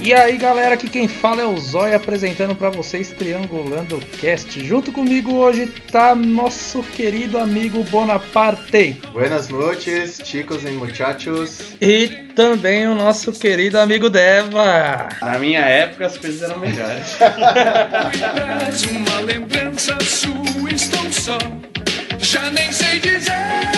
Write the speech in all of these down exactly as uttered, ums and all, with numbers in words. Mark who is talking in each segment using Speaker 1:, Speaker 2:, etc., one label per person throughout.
Speaker 1: E aí galera, aqui quem fala é o Zóia apresentando pra vocês Triangulando o Cast. Junto comigo hoje tá nosso querido amigo Bonaparte.
Speaker 2: Buenas noches, chicos e muchachos.
Speaker 1: E também o nosso querido amigo Deva.
Speaker 3: Na minha época as coisas eram melhores.
Speaker 4: Uma lembrança sua, estou só, já nem sei dizer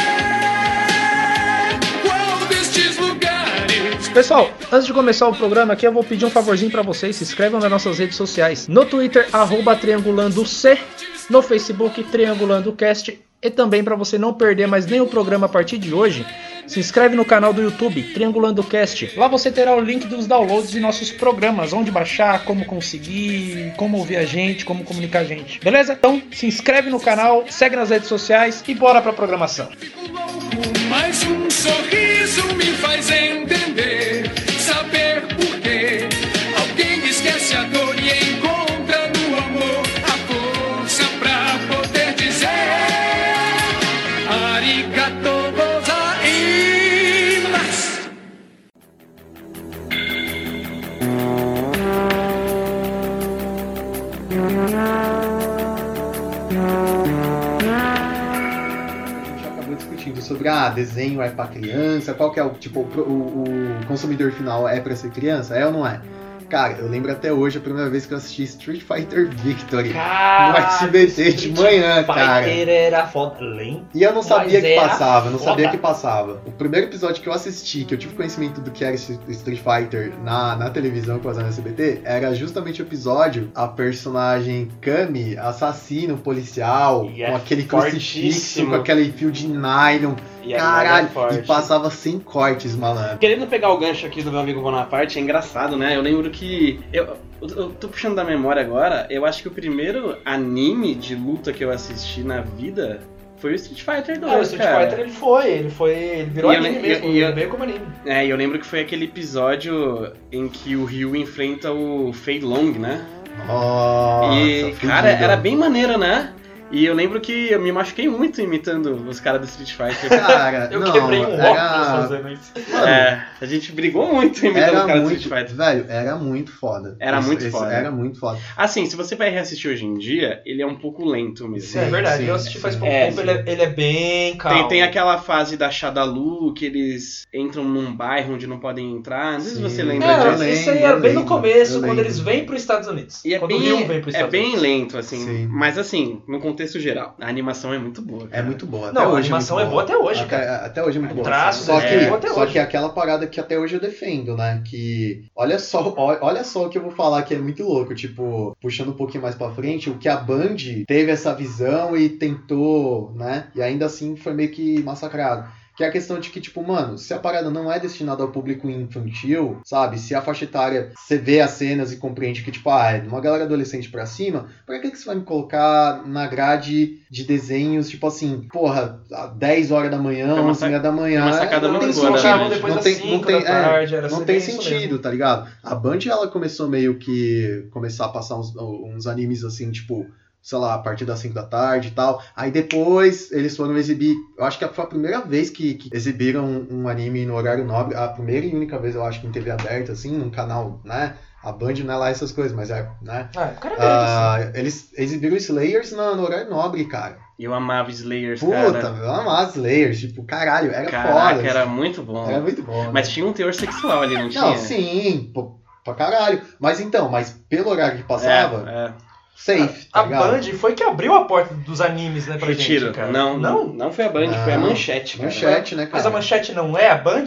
Speaker 4: qual destes lugares.
Speaker 1: Pessoal, antes de começar o programa aqui, eu vou pedir um favorzinho pra vocês. Se inscrevam nas nossas redes sociais. No Twitter, arroba Triangulando C. No Facebook, Triangulando Cast. E também para você não perder mais nem o programa a partir de hoje, se inscreve no canal do YouTube, Triangulando Cast. Lá você terá o link dos downloads de nossos programas, onde baixar, como conseguir, como ouvir a gente, como comunicar a gente. Beleza? Então, se inscreve no canal, segue nas redes sociais e bora pra programação.
Speaker 4: Fico louco, mas um sorriso me faz entender, saber por quê. Alguém esquece a dor e encontra no amor a força pra poder dizer arigato gozaimasu.
Speaker 2: Discutindo sobre ah, desenho é pra criança, qual que é o tipo, o, o, o consumidor final é pra ser criança? É ou não é? Cara, eu lembro até hoje a primeira vez que eu assisti Street Fighter Victory
Speaker 5: Cara,
Speaker 2: no S B T de manhã, cara.
Speaker 5: Fighter era foda, lento.
Speaker 2: E eu não sabia
Speaker 5: Mas
Speaker 2: que
Speaker 5: era
Speaker 2: passava, eu não
Speaker 5: foda.
Speaker 2: sabia que passava. O primeiro episódio que eu assisti, que eu tive conhecimento do que era esse Street Fighter na, na televisão que passava no S B T, era justamente o episódio, a personagem Kami, assassino policial,
Speaker 5: E é
Speaker 2: com aquele crucifixo,
Speaker 5: fortíssimo.
Speaker 2: com aquele fio de nylon.
Speaker 5: E era
Speaker 2: Caralho,
Speaker 5: mega forte.
Speaker 2: e passava sem cortes, malandro.
Speaker 3: Querendo pegar o gancho aqui do meu amigo Bonaparte, é engraçado, né? Eu lembro que... Eu, eu tô puxando da memória agora, eu acho que o primeiro anime de luta que eu assisti na vida foi o Street Fighter dois,
Speaker 5: Não, o Street
Speaker 3: cara.
Speaker 5: Fighter ele foi, ele foi, ele virou
Speaker 3: E eu
Speaker 5: anime
Speaker 3: lem-
Speaker 5: mesmo,
Speaker 3: e eu-
Speaker 5: ele veio como anime.
Speaker 3: É, e eu lembro que foi aquele episódio em que o Ryu enfrenta o Fei Long, né?
Speaker 2: Nossa,
Speaker 3: E,
Speaker 2: fudido.
Speaker 3: cara, era bem maneiro, né? E eu lembro que eu me machuquei muito imitando os caras do Street Fighter.
Speaker 2: Cara,
Speaker 5: Eu
Speaker 2: não,
Speaker 5: quebrei um
Speaker 2: era...
Speaker 5: óculos fazendo isso.
Speaker 2: Mano,
Speaker 3: É, a gente brigou muito imitando
Speaker 2: era
Speaker 3: os caras do
Speaker 2: muito,
Speaker 3: Street Fighter.
Speaker 2: velho, era muito foda.
Speaker 3: Era
Speaker 2: Esse-
Speaker 3: muito
Speaker 2: esse
Speaker 3: foda.
Speaker 2: Era muito foda.
Speaker 3: Assim, se você vai reassistir hoje em dia, ele é um pouco lento mesmo.
Speaker 2: Sim,
Speaker 5: é verdade,
Speaker 2: sim,
Speaker 5: eu assisti faz
Speaker 2: sim.
Speaker 5: pouco
Speaker 3: É,
Speaker 5: tempo,
Speaker 3: sim.
Speaker 5: ele é, ele é bem calmo.
Speaker 3: Tem, tem aquela fase da Shadalu, que eles entram num bairro onde não podem entrar. Não sei se
Speaker 2: Sim.
Speaker 3: você lembra
Speaker 5: Não,
Speaker 2: Eu
Speaker 3: disso.
Speaker 5: isso aí
Speaker 2: lembro,
Speaker 5: é
Speaker 2: eu
Speaker 5: bem no
Speaker 2: lembro,
Speaker 5: começo,
Speaker 2: eu
Speaker 5: quando
Speaker 2: lembro.
Speaker 5: eles vêm para os Estados Unidos.
Speaker 3: E é
Speaker 5: quando o
Speaker 3: bem,
Speaker 5: Ryu vem para os
Speaker 3: é
Speaker 5: Estados
Speaker 3: bem
Speaker 5: Unidos.
Speaker 3: lento, assim.
Speaker 2: Sim.
Speaker 3: Mas assim, no contexto geral, a animação é muito boa.
Speaker 2: É
Speaker 3: cara.
Speaker 2: muito boa.
Speaker 5: Não,
Speaker 2: até
Speaker 5: a
Speaker 2: hoje
Speaker 5: animação
Speaker 2: muito
Speaker 5: é boa até hoje,
Speaker 2: até,
Speaker 5: cara.
Speaker 2: Até hoje é muito
Speaker 5: O
Speaker 2: boa.
Speaker 5: traço
Speaker 2: Só,
Speaker 5: dele
Speaker 2: que,
Speaker 5: é bom até
Speaker 2: só
Speaker 5: hoje.
Speaker 2: que aquela parada que até hoje eu defendo, né? Que olha só, ó- olha só o que eu vou falar que é muito louco. Tipo, puxando um pouquinho mais pra frente, o que a Band teve essa visão e tentou, né? E ainda assim foi meio que massacrado. Que é a questão de que, tipo, mano, se a parada não é destinada ao público infantil, sabe? Se a faixa etária, você vê as cenas e compreende que, tipo, ah, é de uma galera adolescente pra cima, pra que, que você vai me colocar na grade de desenhos, tipo assim, porra, às dez horas da manhã,
Speaker 3: Foi uma
Speaker 2: onze e meia da manhã.
Speaker 3: foi uma sacada
Speaker 2: não
Speaker 3: muito
Speaker 2: tem
Speaker 3: boa da
Speaker 2: sentido,
Speaker 3: Band.
Speaker 5: Depois
Speaker 2: não
Speaker 5: das
Speaker 2: tem,
Speaker 5: cinco
Speaker 2: não tem,
Speaker 5: da tarde, era
Speaker 2: é, não
Speaker 5: ser
Speaker 2: tem
Speaker 5: bem isso
Speaker 2: sentido,
Speaker 5: mesmo.
Speaker 2: tá ligado? A Band, ela começou meio que, começar a passar uns, uns animes assim, tipo, sei lá, a partir das cinco da tarde e tal. Aí depois eles foram exibir, eu acho que foi a primeira vez que, que exibiram um, um anime no horário nobre, a primeira e única vez, eu acho, que em T V aberta, assim, num canal, né? A Band não é lá essas coisas, mas é, né?
Speaker 5: Ah, o cara é grande, assim.
Speaker 2: Ah, eles exibiram Slayers no, no horário nobre, cara.
Speaker 3: E eu amava Slayers,
Speaker 2: Puta,
Speaker 3: cara.
Speaker 2: eu amava Slayers, tipo, caralho, era
Speaker 3: Caraca,
Speaker 2: foda.
Speaker 3: era
Speaker 2: assim.
Speaker 3: muito bom.
Speaker 2: Era muito bom.
Speaker 3: Mas
Speaker 2: né?
Speaker 3: tinha um teor sexual ali, não tinha?
Speaker 2: Não, sim, pô, pra caralho. Mas então, mas pelo horário que passava,
Speaker 3: É, é.
Speaker 2: safe,
Speaker 5: A
Speaker 2: tá ligado?
Speaker 5: Band foi que abriu a porta dos animes, né, pra
Speaker 3: Retiro.
Speaker 5: gente, cara.
Speaker 3: Não,
Speaker 5: Não?
Speaker 3: não, não foi a Band, foi a
Speaker 2: Não.
Speaker 3: Manchete, cara.
Speaker 2: Manchete, né, cara?
Speaker 5: Mas a Manchete não é a Band?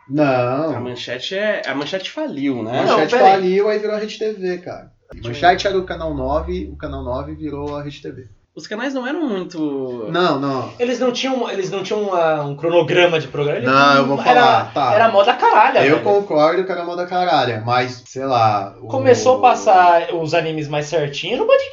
Speaker 2: Não.
Speaker 3: A Manchete é. A Manchete faliu, né?
Speaker 5: Não,
Speaker 2: Manchete
Speaker 5: peraí.
Speaker 2: faliu, aí virou a Rede T V, cara. Manchete era o canal nove, o canal nove virou a Rede T V.
Speaker 3: Os canais não eram muito.
Speaker 2: Não, não.
Speaker 5: Eles não tinham, eles não tinham uma- um cronograma de programa. Eles
Speaker 2: Não, eu vou
Speaker 5: era,
Speaker 2: falar, tá.
Speaker 5: Era moda caralha,
Speaker 2: Eu
Speaker 5: velho.
Speaker 2: concordo que era moda caralha, mas, sei lá... o-
Speaker 5: Começou a passar os animes mais certinho no Band Kids.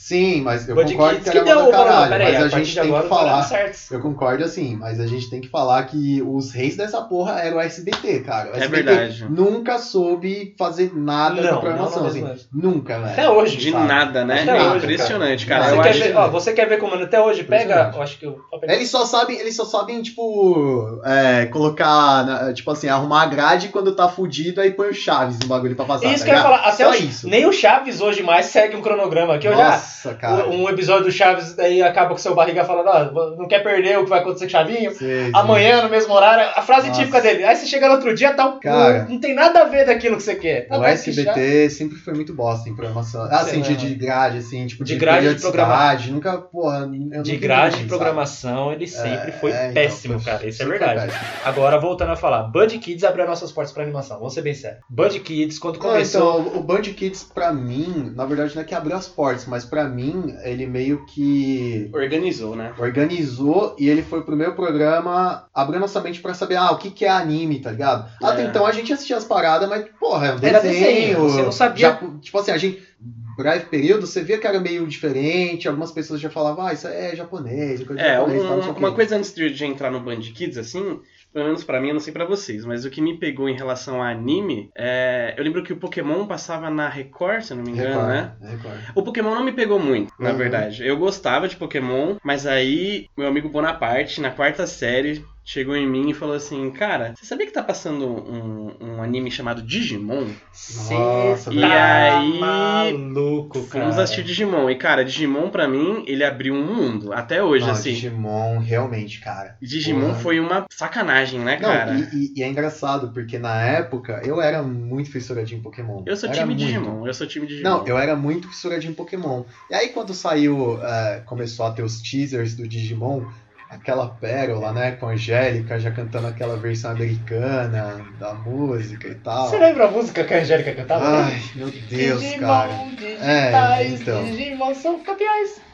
Speaker 2: Sim, mas eu
Speaker 5: Band
Speaker 2: concordo
Speaker 5: Kids
Speaker 2: que era
Speaker 5: que deu,
Speaker 2: moda caralho,
Speaker 5: peraí,
Speaker 2: mas
Speaker 5: a
Speaker 2: a
Speaker 5: partir
Speaker 2: gente
Speaker 5: de
Speaker 2: tem
Speaker 5: agora
Speaker 2: que
Speaker 5: os horários
Speaker 2: falar...
Speaker 5: certos.
Speaker 2: Eu concordo assim, mas a gente tem que falar que os reis dessa porra eram o S B T, cara. O
Speaker 3: É
Speaker 2: S B T
Speaker 3: verdade.
Speaker 2: nunca soube fazer nada
Speaker 5: Não,
Speaker 2: com a programação,
Speaker 5: não, não
Speaker 2: assim.
Speaker 5: mesmo.
Speaker 2: Nunca, velho.
Speaker 5: Até hoje.
Speaker 3: De
Speaker 2: sabe?
Speaker 3: nada, né?
Speaker 5: Até
Speaker 3: É
Speaker 5: hoje,
Speaker 3: impressionante, cara.
Speaker 5: Você
Speaker 3: Eu
Speaker 5: quer,
Speaker 3: acho...
Speaker 5: ver, ó, você quer ver como até hoje? Pega,
Speaker 2: Impressionante.
Speaker 5: eu acho que eu... vou pegar.
Speaker 2: Eles só sabem, eles só sabem, tipo, é, colocar, na- tipo assim, arrumar a grade quando tá fudido, aí põe o Chaves no bagulho pra passar.
Speaker 5: Isso
Speaker 2: tá
Speaker 5: que eu ia
Speaker 2: ligado?
Speaker 5: falar, até
Speaker 2: só
Speaker 5: o,
Speaker 2: isso.
Speaker 5: nem o Chaves hoje mais segue um cronograma aqui. Eu já,
Speaker 2: Nossa, cara.
Speaker 5: um episódio do Chaves, daí acaba com o seu barriga falando, ó, não quer perder o que vai acontecer com o Chavinho?
Speaker 2: Sei, sei.
Speaker 5: Amanhã, no mesmo horário, a frase
Speaker 2: Nossa.
Speaker 5: típica dele. Aí você chega no outro dia, tá, um-
Speaker 2: Cara.
Speaker 5: não, não tem nada a ver daquilo que você quer. Tá
Speaker 2: O
Speaker 5: mais que
Speaker 2: S B T sempre foi muito bosta em programação. Assim,
Speaker 5: Sei
Speaker 2: de,
Speaker 5: lá.
Speaker 2: de grade, assim, tipo,
Speaker 5: De
Speaker 2: de,
Speaker 5: grade de
Speaker 2: periodicidade. Nunca, porra, eu não
Speaker 5: De
Speaker 2: entendi,
Speaker 5: grade de
Speaker 2: sabe?
Speaker 5: programação, ele sempre
Speaker 2: É,
Speaker 5: foi
Speaker 2: é, então,
Speaker 5: péssimo,
Speaker 2: foi-
Speaker 5: cara. Isso é
Speaker 2: sempre foi
Speaker 5: verdade.
Speaker 2: péssimo.
Speaker 5: Agora, voltando a falar, Band Kids abriu nossas portas pra animação. Vamos ser bem sérios. Band Kids, quando
Speaker 2: Não,
Speaker 5: começou...
Speaker 2: então, o Band Kids, pra mim, na verdade, não é que abriu as portas, mas pra mim, ele meio que
Speaker 3: Organizou, né?
Speaker 2: organizou e ele foi o primeiro programa abriu nossa mente pra saber, ah, o que que é anime, tá ligado?
Speaker 3: É.
Speaker 2: Até então a gente assistia as paradas, mas, porra, é um
Speaker 5: Era
Speaker 2: desenho.
Speaker 5: desenho, você não sabia-
Speaker 2: já- tipo assim, a gente... breve período, você via que era meio diferente, algumas pessoas já falavam, ah, isso é japonês, coisa
Speaker 3: É,
Speaker 2: japonês,
Speaker 3: um-
Speaker 2: tal, não sei o quê.
Speaker 3: uma coisa antes de de entrar no Band Kids, assim, pelo menos pra mim, eu não sei pra vocês, mas o que me pegou em relação a anime, é... eu lembro que o Pokémon passava na Record, se eu não me engano,
Speaker 2: Record,
Speaker 3: né?
Speaker 2: Record.
Speaker 3: O Pokémon não me pegou muito, na
Speaker 2: Uhum.
Speaker 3: verdade. Eu gostava de Pokémon, mas aí meu amigo Bonaparte, na quarta série, chegou em mim e falou assim, cara, você sabia que tá passando um, um anime chamado Digimon?
Speaker 2: Nossa,
Speaker 5: Cê
Speaker 3: e
Speaker 5: tá
Speaker 3: aí,
Speaker 5: maluco, cara.
Speaker 3: Fomos assistir Digimon. E, cara, Digimon pra mim, ele abriu um mundo. Até hoje,
Speaker 2: Não,
Speaker 3: assim.
Speaker 2: Digimon, realmente, cara.
Speaker 3: Digimon
Speaker 2: Porra.
Speaker 3: foi uma sacanagem, né, cara?
Speaker 2: Não, e, e- e é engraçado, porque na época eu era muito fissuradinho em Pokémon.
Speaker 3: Eu sou
Speaker 2: Era
Speaker 3: time
Speaker 2: muito.
Speaker 3: Digimon. Eu sou time Digimon.
Speaker 2: Não, eu era muito fissuradinho em Pokémon. E aí quando saiu, é, começou a ter os teasers do Digimon, aquela pérola, né, com a Angélica já cantando aquela versão americana da música e tal.
Speaker 5: Você lembra a música que a Angélica cantava?
Speaker 2: Ai, meu Deus,
Speaker 5: Digimon,
Speaker 2: cara.
Speaker 5: digitais,
Speaker 2: É, então.
Speaker 5: Digimon são campeões.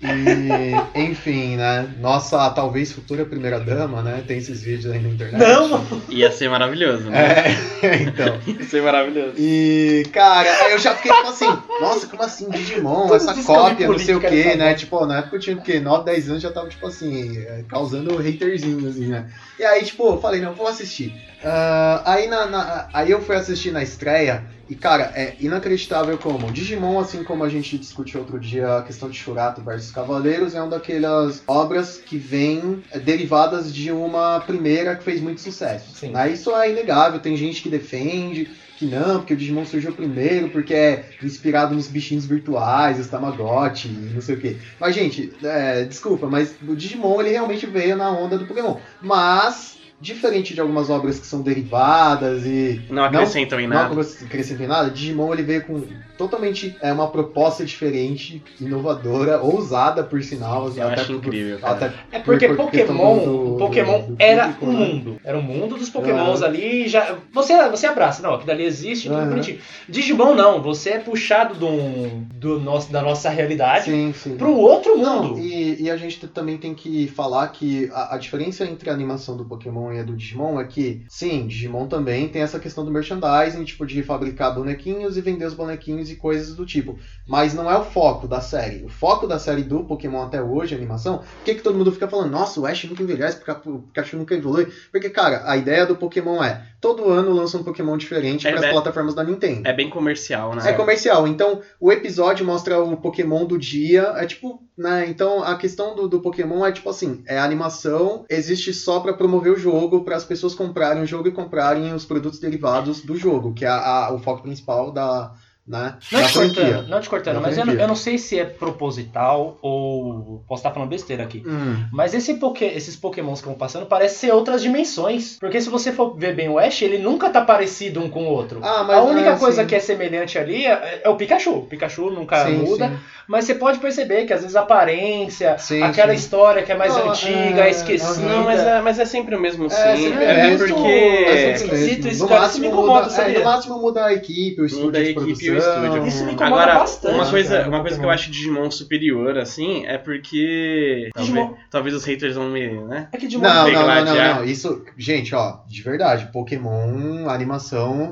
Speaker 2: E, enfim, né, nossa, talvez futura primeira dama, né, tem esses vídeos aí na internet.
Speaker 5: Não!
Speaker 3: Ia ser maravilhoso, né?
Speaker 2: É, então.
Speaker 3: Ia ser maravilhoso.
Speaker 2: E, cara, aí eu já fiquei tipo assim, nossa, como assim, Digimon,
Speaker 5: Todos
Speaker 2: essa
Speaker 5: os discos de
Speaker 2: cópia, não sei o
Speaker 5: política
Speaker 2: que,
Speaker 5: nessa
Speaker 2: né?
Speaker 5: voz.
Speaker 2: Tipo, na época eu tinha o quê? nove, dez anos já tava, tipo assim, é, causando haterzinho, assim, né? E aí, tipo, eu falei, não, vou assistir. Ah, aí, na, na- aí eu fui assistir na estreia, e, cara, é inacreditável como Digimon, assim como a gente discutiu outro dia a questão de Shurato versus Cavaleiros, é uma daquelas obras que vêm é, derivadas de uma primeira que fez muito sucesso.
Speaker 5: Sim.
Speaker 2: Né? Isso é inegável, tem gente que defende que não, porque o Digimon surgiu primeiro, porque é inspirado nos bichinhos virtuais, os Tamagotchi, e não sei o quê. Mas, gente, é, desculpa, mas o Digimon ele realmente veio na onda do Pokémon. Mas, diferente de algumas obras que são derivadas e
Speaker 3: Não acrescentam em nada.
Speaker 2: não acrescentam em nada, Digimon ele veio com totalmente é, uma proposta diferente, inovadora, ousada, por sinal.
Speaker 3: Eu
Speaker 2: até
Speaker 3: acho
Speaker 2: por-
Speaker 3: incrível, cara.
Speaker 2: até
Speaker 5: É porque
Speaker 2: por questão
Speaker 5: Pokémon,
Speaker 2: do-
Speaker 5: Pokémon
Speaker 2: do- do
Speaker 5: era
Speaker 2: público,
Speaker 5: um
Speaker 2: né?
Speaker 5: mundo. Era o mundo dos Pokémons
Speaker 2: Uhum.
Speaker 5: ali. Já, você, você abraça, não, que dali existe, tudo
Speaker 2: Uhum.
Speaker 5: bonitinho. Digimon não, você é puxado do, do nosso, da nossa realidade
Speaker 2: Sim, sim.
Speaker 5: pro outro
Speaker 2: Não,
Speaker 5: mundo.
Speaker 2: e, e a gente t- também tem que falar que a, a diferença entre a animação do Pokémon e a do Digimon é que, sim, Digimon também tem essa questão do merchandising, tipo, de fabricar bonequinhos e vender os bonequinhos e coisas do tipo. Mas não é o foco da série. O foco da série do Pokémon até hoje, a animação, por que, que todo mundo fica falando, nossa, o Ash nunca envelhece, porque o Pikachu nunca evolui? Porque, cara, a ideia do Pokémon é, todo ano lança um Pokémon diferente
Speaker 3: É,
Speaker 2: para as
Speaker 3: é-
Speaker 2: plataformas da Nintendo.
Speaker 3: É bem comercial, né?
Speaker 2: É comercial, então o episódio mostra o Pokémon do dia, é tipo, né, então a questão do, do Pokémon é tipo assim, é a animação, existe só pra promover o jogo, para as pessoas comprarem o jogo e comprarem os produtos derivados do jogo, que é a- o foco principal da, né,
Speaker 5: Não
Speaker 2: da
Speaker 5: te cortando,
Speaker 2: franquia.
Speaker 5: não te cortando,
Speaker 2: Da
Speaker 5: mas eu não,
Speaker 2: franquia.
Speaker 5: eu não sei se é proposital ou posso estar falando besteira aqui.
Speaker 2: Hum,
Speaker 5: Mas esse poké, esses pokémons que vão passando parecem ser outras dimensões. Porque se você for ver bem o Ash, ele nunca tá parecido um com o outro.
Speaker 2: Ah, mas
Speaker 5: A única
Speaker 2: é,
Speaker 5: coisa
Speaker 2: sim.
Speaker 5: que é semelhante ali é, é o Pikachu. O Pikachu nunca
Speaker 2: Sim,
Speaker 5: muda.
Speaker 2: sim.
Speaker 5: Mas você pode perceber que às vezes a aparência,
Speaker 2: Sim,
Speaker 5: aquela
Speaker 2: sim.
Speaker 5: história que é mais
Speaker 2: Não,
Speaker 5: antiga,
Speaker 2: é,
Speaker 5: esquecida.
Speaker 3: Não, mas é, mas é sempre o mesmo sim.
Speaker 2: É, sempre
Speaker 3: É,
Speaker 2: é
Speaker 3: porque...
Speaker 2: É sempre
Speaker 5: esquisito
Speaker 2: mesmo.
Speaker 5: isso,
Speaker 2: no
Speaker 5: cara, isso me
Speaker 2: máximo
Speaker 5: incomoda,
Speaker 2: muda, é,
Speaker 5: sabia?
Speaker 2: no máximo muda a equipe, o estúdio
Speaker 3: Muda a
Speaker 2: de
Speaker 3: equipe e o
Speaker 2: produção.
Speaker 3: estúdio.
Speaker 5: Isso me incomoda
Speaker 3: Agora,
Speaker 5: bastante,
Speaker 3: uma coisa,
Speaker 5: cara,
Speaker 3: uma coisa que eu
Speaker 5: Pokémon.
Speaker 3: acho Digimon superior, assim, é porque...
Speaker 5: Digimon-
Speaker 3: Talvez, talvez os haters vão me... né?
Speaker 5: É que de
Speaker 2: Não, não, não, não,
Speaker 3: Degladiar.
Speaker 2: não. Isso, gente, ó, de verdade, Pokémon, animação,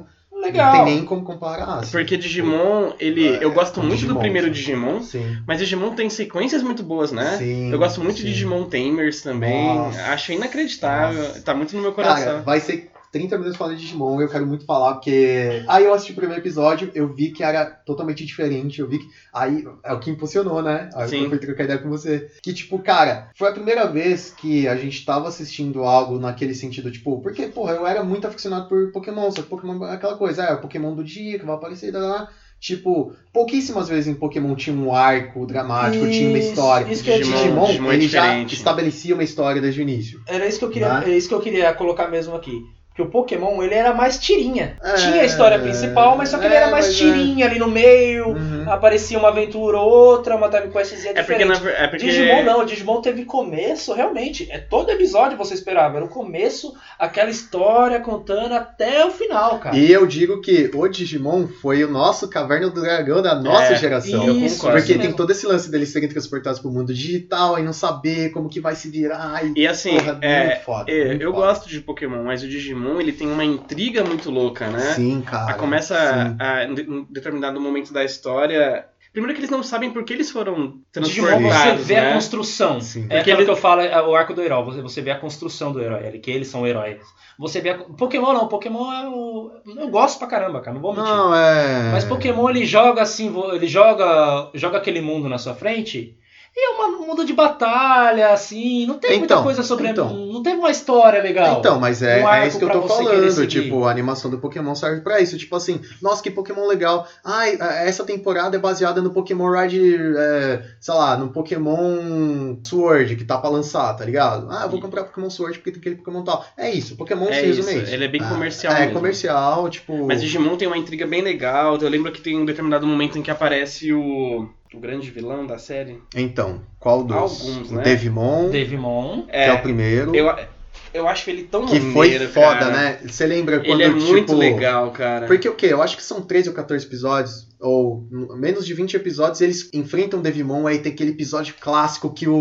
Speaker 5: legal.
Speaker 2: Não tem nem como comparar. Assim.
Speaker 3: Porque Digimon, ele.
Speaker 2: É,
Speaker 3: eu gosto muito
Speaker 2: Digimon,
Speaker 3: do primeiro
Speaker 2: sim.
Speaker 3: Digimon,
Speaker 2: Sim.
Speaker 3: mas Digimon tem sequências muito boas, né?
Speaker 2: Sim,
Speaker 3: eu gosto muito
Speaker 2: sim.
Speaker 3: de Digimon Tamers também.
Speaker 2: Nossa.
Speaker 3: Acho inacreditável.
Speaker 2: Nossa.
Speaker 3: Tá muito no meu coração.
Speaker 2: Cara, vai ser trinta minutos falando de Digimon, eu quero muito falar, porque aí eu assisti o primeiro episódio, eu vi que era totalmente diferente, eu vi que aí é o que impulsionou, né? Aí
Speaker 3: Sim.
Speaker 2: eu fui trocar ideia com você. Que, tipo, cara, foi a primeira vez que a gente tava assistindo algo naquele sentido, tipo, porque, porra, eu era muito aficionado por Pokémon, só que Pokémon é aquela coisa, é o Pokémon do dia que vai aparecer, lá, lá. Tipo, pouquíssimas vezes em Pokémon tinha um arco dramático, tinha uma
Speaker 5: Isso,
Speaker 2: história.
Speaker 5: isso que eu ia
Speaker 2: Digimon,
Speaker 5: dizer.
Speaker 3: Digimon, Digimon é
Speaker 2: ele já
Speaker 3: diferente.
Speaker 2: estabelecia uma história desde o início.
Speaker 5: Era isso que eu queria,
Speaker 2: Né?
Speaker 5: é isso que eu queria colocar mesmo aqui. Porque o Pokémon, ele era mais tirinha.
Speaker 2: É,
Speaker 5: Tinha a história principal, mas só que ele
Speaker 2: é,
Speaker 5: era mais
Speaker 2: mas
Speaker 5: tirinha ali no meio.
Speaker 2: Uhum.
Speaker 5: Aparecia uma aventura ou outra, uma time questzinha
Speaker 3: É porque,
Speaker 5: diferente.
Speaker 3: na, ver- é porque
Speaker 5: Digimon não, Digimon teve começo, realmente. É todo episódio você esperava. Era o começo, aquela história contando até o final, cara.
Speaker 2: E eu digo que o Digimon foi o nosso Caverna do Dragão da nossa
Speaker 3: É,
Speaker 2: geração.
Speaker 3: eu
Speaker 5: Isso,
Speaker 3: concordo.
Speaker 2: Porque
Speaker 5: isso
Speaker 2: tem
Speaker 5: mesmo.
Speaker 2: todo esse lance deles serem transportados pro mundo digital e não saber como que vai se virar. E,
Speaker 3: E assim,
Speaker 2: porra,
Speaker 3: é,
Speaker 2: muito foda.
Speaker 3: é,
Speaker 2: muito
Speaker 3: eu
Speaker 2: foda.
Speaker 3: gosto de Pokémon, mas o Digimon ele tem uma intriga muito louca, né?
Speaker 2: Sim, cara.
Speaker 3: A começa
Speaker 2: sim.
Speaker 3: a, em de- em determinado momento da história. Primeiro que eles não sabem por que eles foram
Speaker 5: Digimon,
Speaker 3: transportados,
Speaker 5: você vê
Speaker 3: né?
Speaker 5: a construção.
Speaker 2: Sim.
Speaker 5: É
Speaker 3: Porque
Speaker 5: aquilo
Speaker 3: ele-
Speaker 5: que eu falo, é o arco do herói. Você, você vê a construção do herói, ele- que eles são heróis. Você vê a... Pokémon não, Pokémon é o... Eu gosto pra caramba, cara, não vou mentir.
Speaker 2: Não, é.
Speaker 5: Mas Pokémon ele joga assim, vo- ele joga, joga aquele mundo na sua frente. E é uma- um mundo de batalha, assim, não tem muita
Speaker 2: Então,
Speaker 5: coisa sobre.
Speaker 2: então.
Speaker 5: Não teve uma história legal.
Speaker 2: Então, mas é,
Speaker 5: Um
Speaker 2: é
Speaker 5: arco
Speaker 2: isso que eu
Speaker 5: pra
Speaker 2: tô
Speaker 5: você querer
Speaker 2: falando.
Speaker 5: seguir.
Speaker 2: Tipo, a animação do Pokémon serve pra isso. Tipo assim, nossa, que Pokémon legal. Ai, essa temporada é baseada no Pokémon Ride, é, sei lá, no Pokémon Sword que tá pra lançar, tá ligado? Ah, eu vou comprar Pokémon Sword porque tem aquele Pokémon tal. É isso, Pokémon
Speaker 3: É
Speaker 2: se resume
Speaker 3: isso,
Speaker 2: a isso.
Speaker 3: ele é bem
Speaker 2: Ah,
Speaker 3: comercial
Speaker 2: É,
Speaker 3: mesmo.
Speaker 2: comercial, tipo.
Speaker 3: Mas Digimon tem uma intriga bem legal. Eu lembro que tem um determinado momento em que aparece o, o grande vilão da série.
Speaker 2: Então, qual dos?
Speaker 3: Alguns,
Speaker 2: o
Speaker 3: né?
Speaker 2: Devimon,
Speaker 5: Devimon.
Speaker 2: que é o primeiro.
Speaker 3: Eu, eu acho ele tão
Speaker 2: Que foi
Speaker 3: maneiro,
Speaker 2: foda,
Speaker 3: cara.
Speaker 2: né? Você lembra quando,
Speaker 3: Ele é
Speaker 2: tipo...
Speaker 3: muito legal, cara.
Speaker 2: Porque o quê? Eu acho que são treze ou quatorze episódios, ou menos de vinte episódios, eles enfrentam o Devimon, aí tem aquele episódio clássico que o,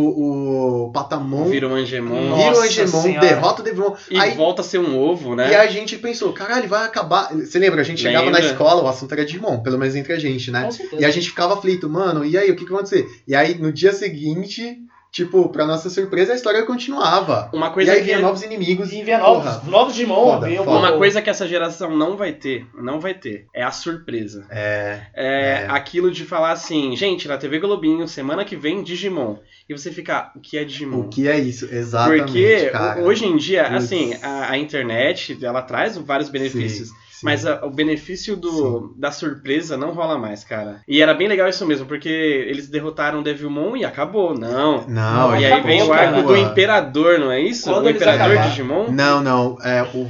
Speaker 2: o Patamon
Speaker 3: Vira um Angemon.
Speaker 5: Nossa
Speaker 2: vira o Angemon,
Speaker 5: Senhora.
Speaker 2: derrota o Devimon.
Speaker 3: E
Speaker 2: Aí,
Speaker 3: volta a ser um ovo, né?
Speaker 2: e a gente pensou, caralho, vai acabar... Você lembra? A gente chegava
Speaker 3: Lembra.
Speaker 2: na escola, o assunto era Digimon, pelo menos entre a gente, né?
Speaker 5: Com certeza.
Speaker 2: E a gente ficava aflito, mano, e aí, o que, que vai acontecer? E aí, no dia seguinte, tipo, pra nossa surpresa, a história continuava.
Speaker 3: Uma
Speaker 2: E
Speaker 3: coisa
Speaker 2: aí
Speaker 3: que...
Speaker 2: vinha novos inimigos.
Speaker 5: E via novos,
Speaker 2: Porra.
Speaker 5: novos Digimon.
Speaker 2: Foda,
Speaker 5: vinha o-
Speaker 2: foda.
Speaker 3: Uma coisa que essa geração não vai ter, não vai ter, é a surpresa.
Speaker 2: É,
Speaker 3: É,
Speaker 2: É.
Speaker 3: aquilo de falar assim, gente, na T V Globinho, semana que vem, Digimon. E você ficar, o que é Digimon?
Speaker 2: o que é isso? Exatamente,
Speaker 3: Porque
Speaker 2: cara.
Speaker 3: hoje em dia,
Speaker 2: Putz.
Speaker 3: assim, a, a internet, ela traz vários benefícios.
Speaker 2: Sim, sim.
Speaker 3: Mas a- o benefício do, da surpresa não rola mais, cara. E era bem legal isso mesmo, porque eles derrotaram o Devilmon e acabou. Não.
Speaker 2: Não,
Speaker 3: e aí
Speaker 5: acabou,
Speaker 3: vem o
Speaker 5: cara.
Speaker 3: arco do Imperador, não é isso?
Speaker 5: Quando
Speaker 3: o
Speaker 5: eles
Speaker 3: Imperador
Speaker 5: acabaram-
Speaker 3: Digimon?
Speaker 2: Não, não. É, o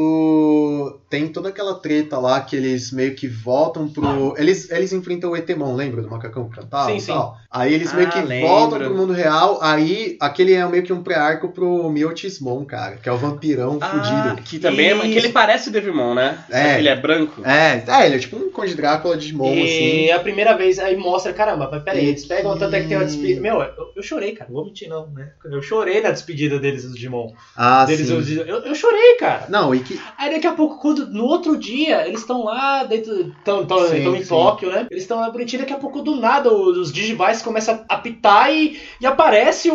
Speaker 2: segundo tem toda aquela treta lá que eles meio que voltam pro. Eles, eles enfrentam o Etemon, lembra do macacão que cantava?
Speaker 5: Sim,
Speaker 2: e
Speaker 5: sim.
Speaker 2: tal? Aí eles meio
Speaker 3: Ah,
Speaker 2: que
Speaker 3: lembro.
Speaker 2: voltam pro mundo real. Aí aquele é meio que um pré-arco pro Miotismon, cara, que é o vampirão
Speaker 3: Ah,
Speaker 2: fudido.
Speaker 3: que também é,
Speaker 5: Isso.
Speaker 3: que ele parece o Devilmon, né? Só
Speaker 2: É.
Speaker 3: que ele é branco.
Speaker 2: É, é, ele é tipo um Conde Drácula de Digimon,
Speaker 5: E
Speaker 2: assim.
Speaker 5: a primeira vez aí mostra, caramba, mas peraí,
Speaker 2: E
Speaker 5: eles pegam, tanto é que tem uma
Speaker 2: que-
Speaker 5: despedida. Meu, eu, eu chorei, cara, não vou mentir não, né? Eu chorei na despedida deles, do Digimon.
Speaker 2: Ah,
Speaker 5: Deles,
Speaker 2: sim.
Speaker 5: eu, eu, eu chorei, cara.
Speaker 2: Não, e que.
Speaker 5: Aí daqui a pouco, quando, no outro dia, eles estão lá dentro. Estão
Speaker 2: Sim,
Speaker 5: em
Speaker 2: sim.
Speaker 5: Tóquio, né? Eles estão lá bonitinho, daqui a pouco do nada os, os Digivice começam a apitar e, e aparece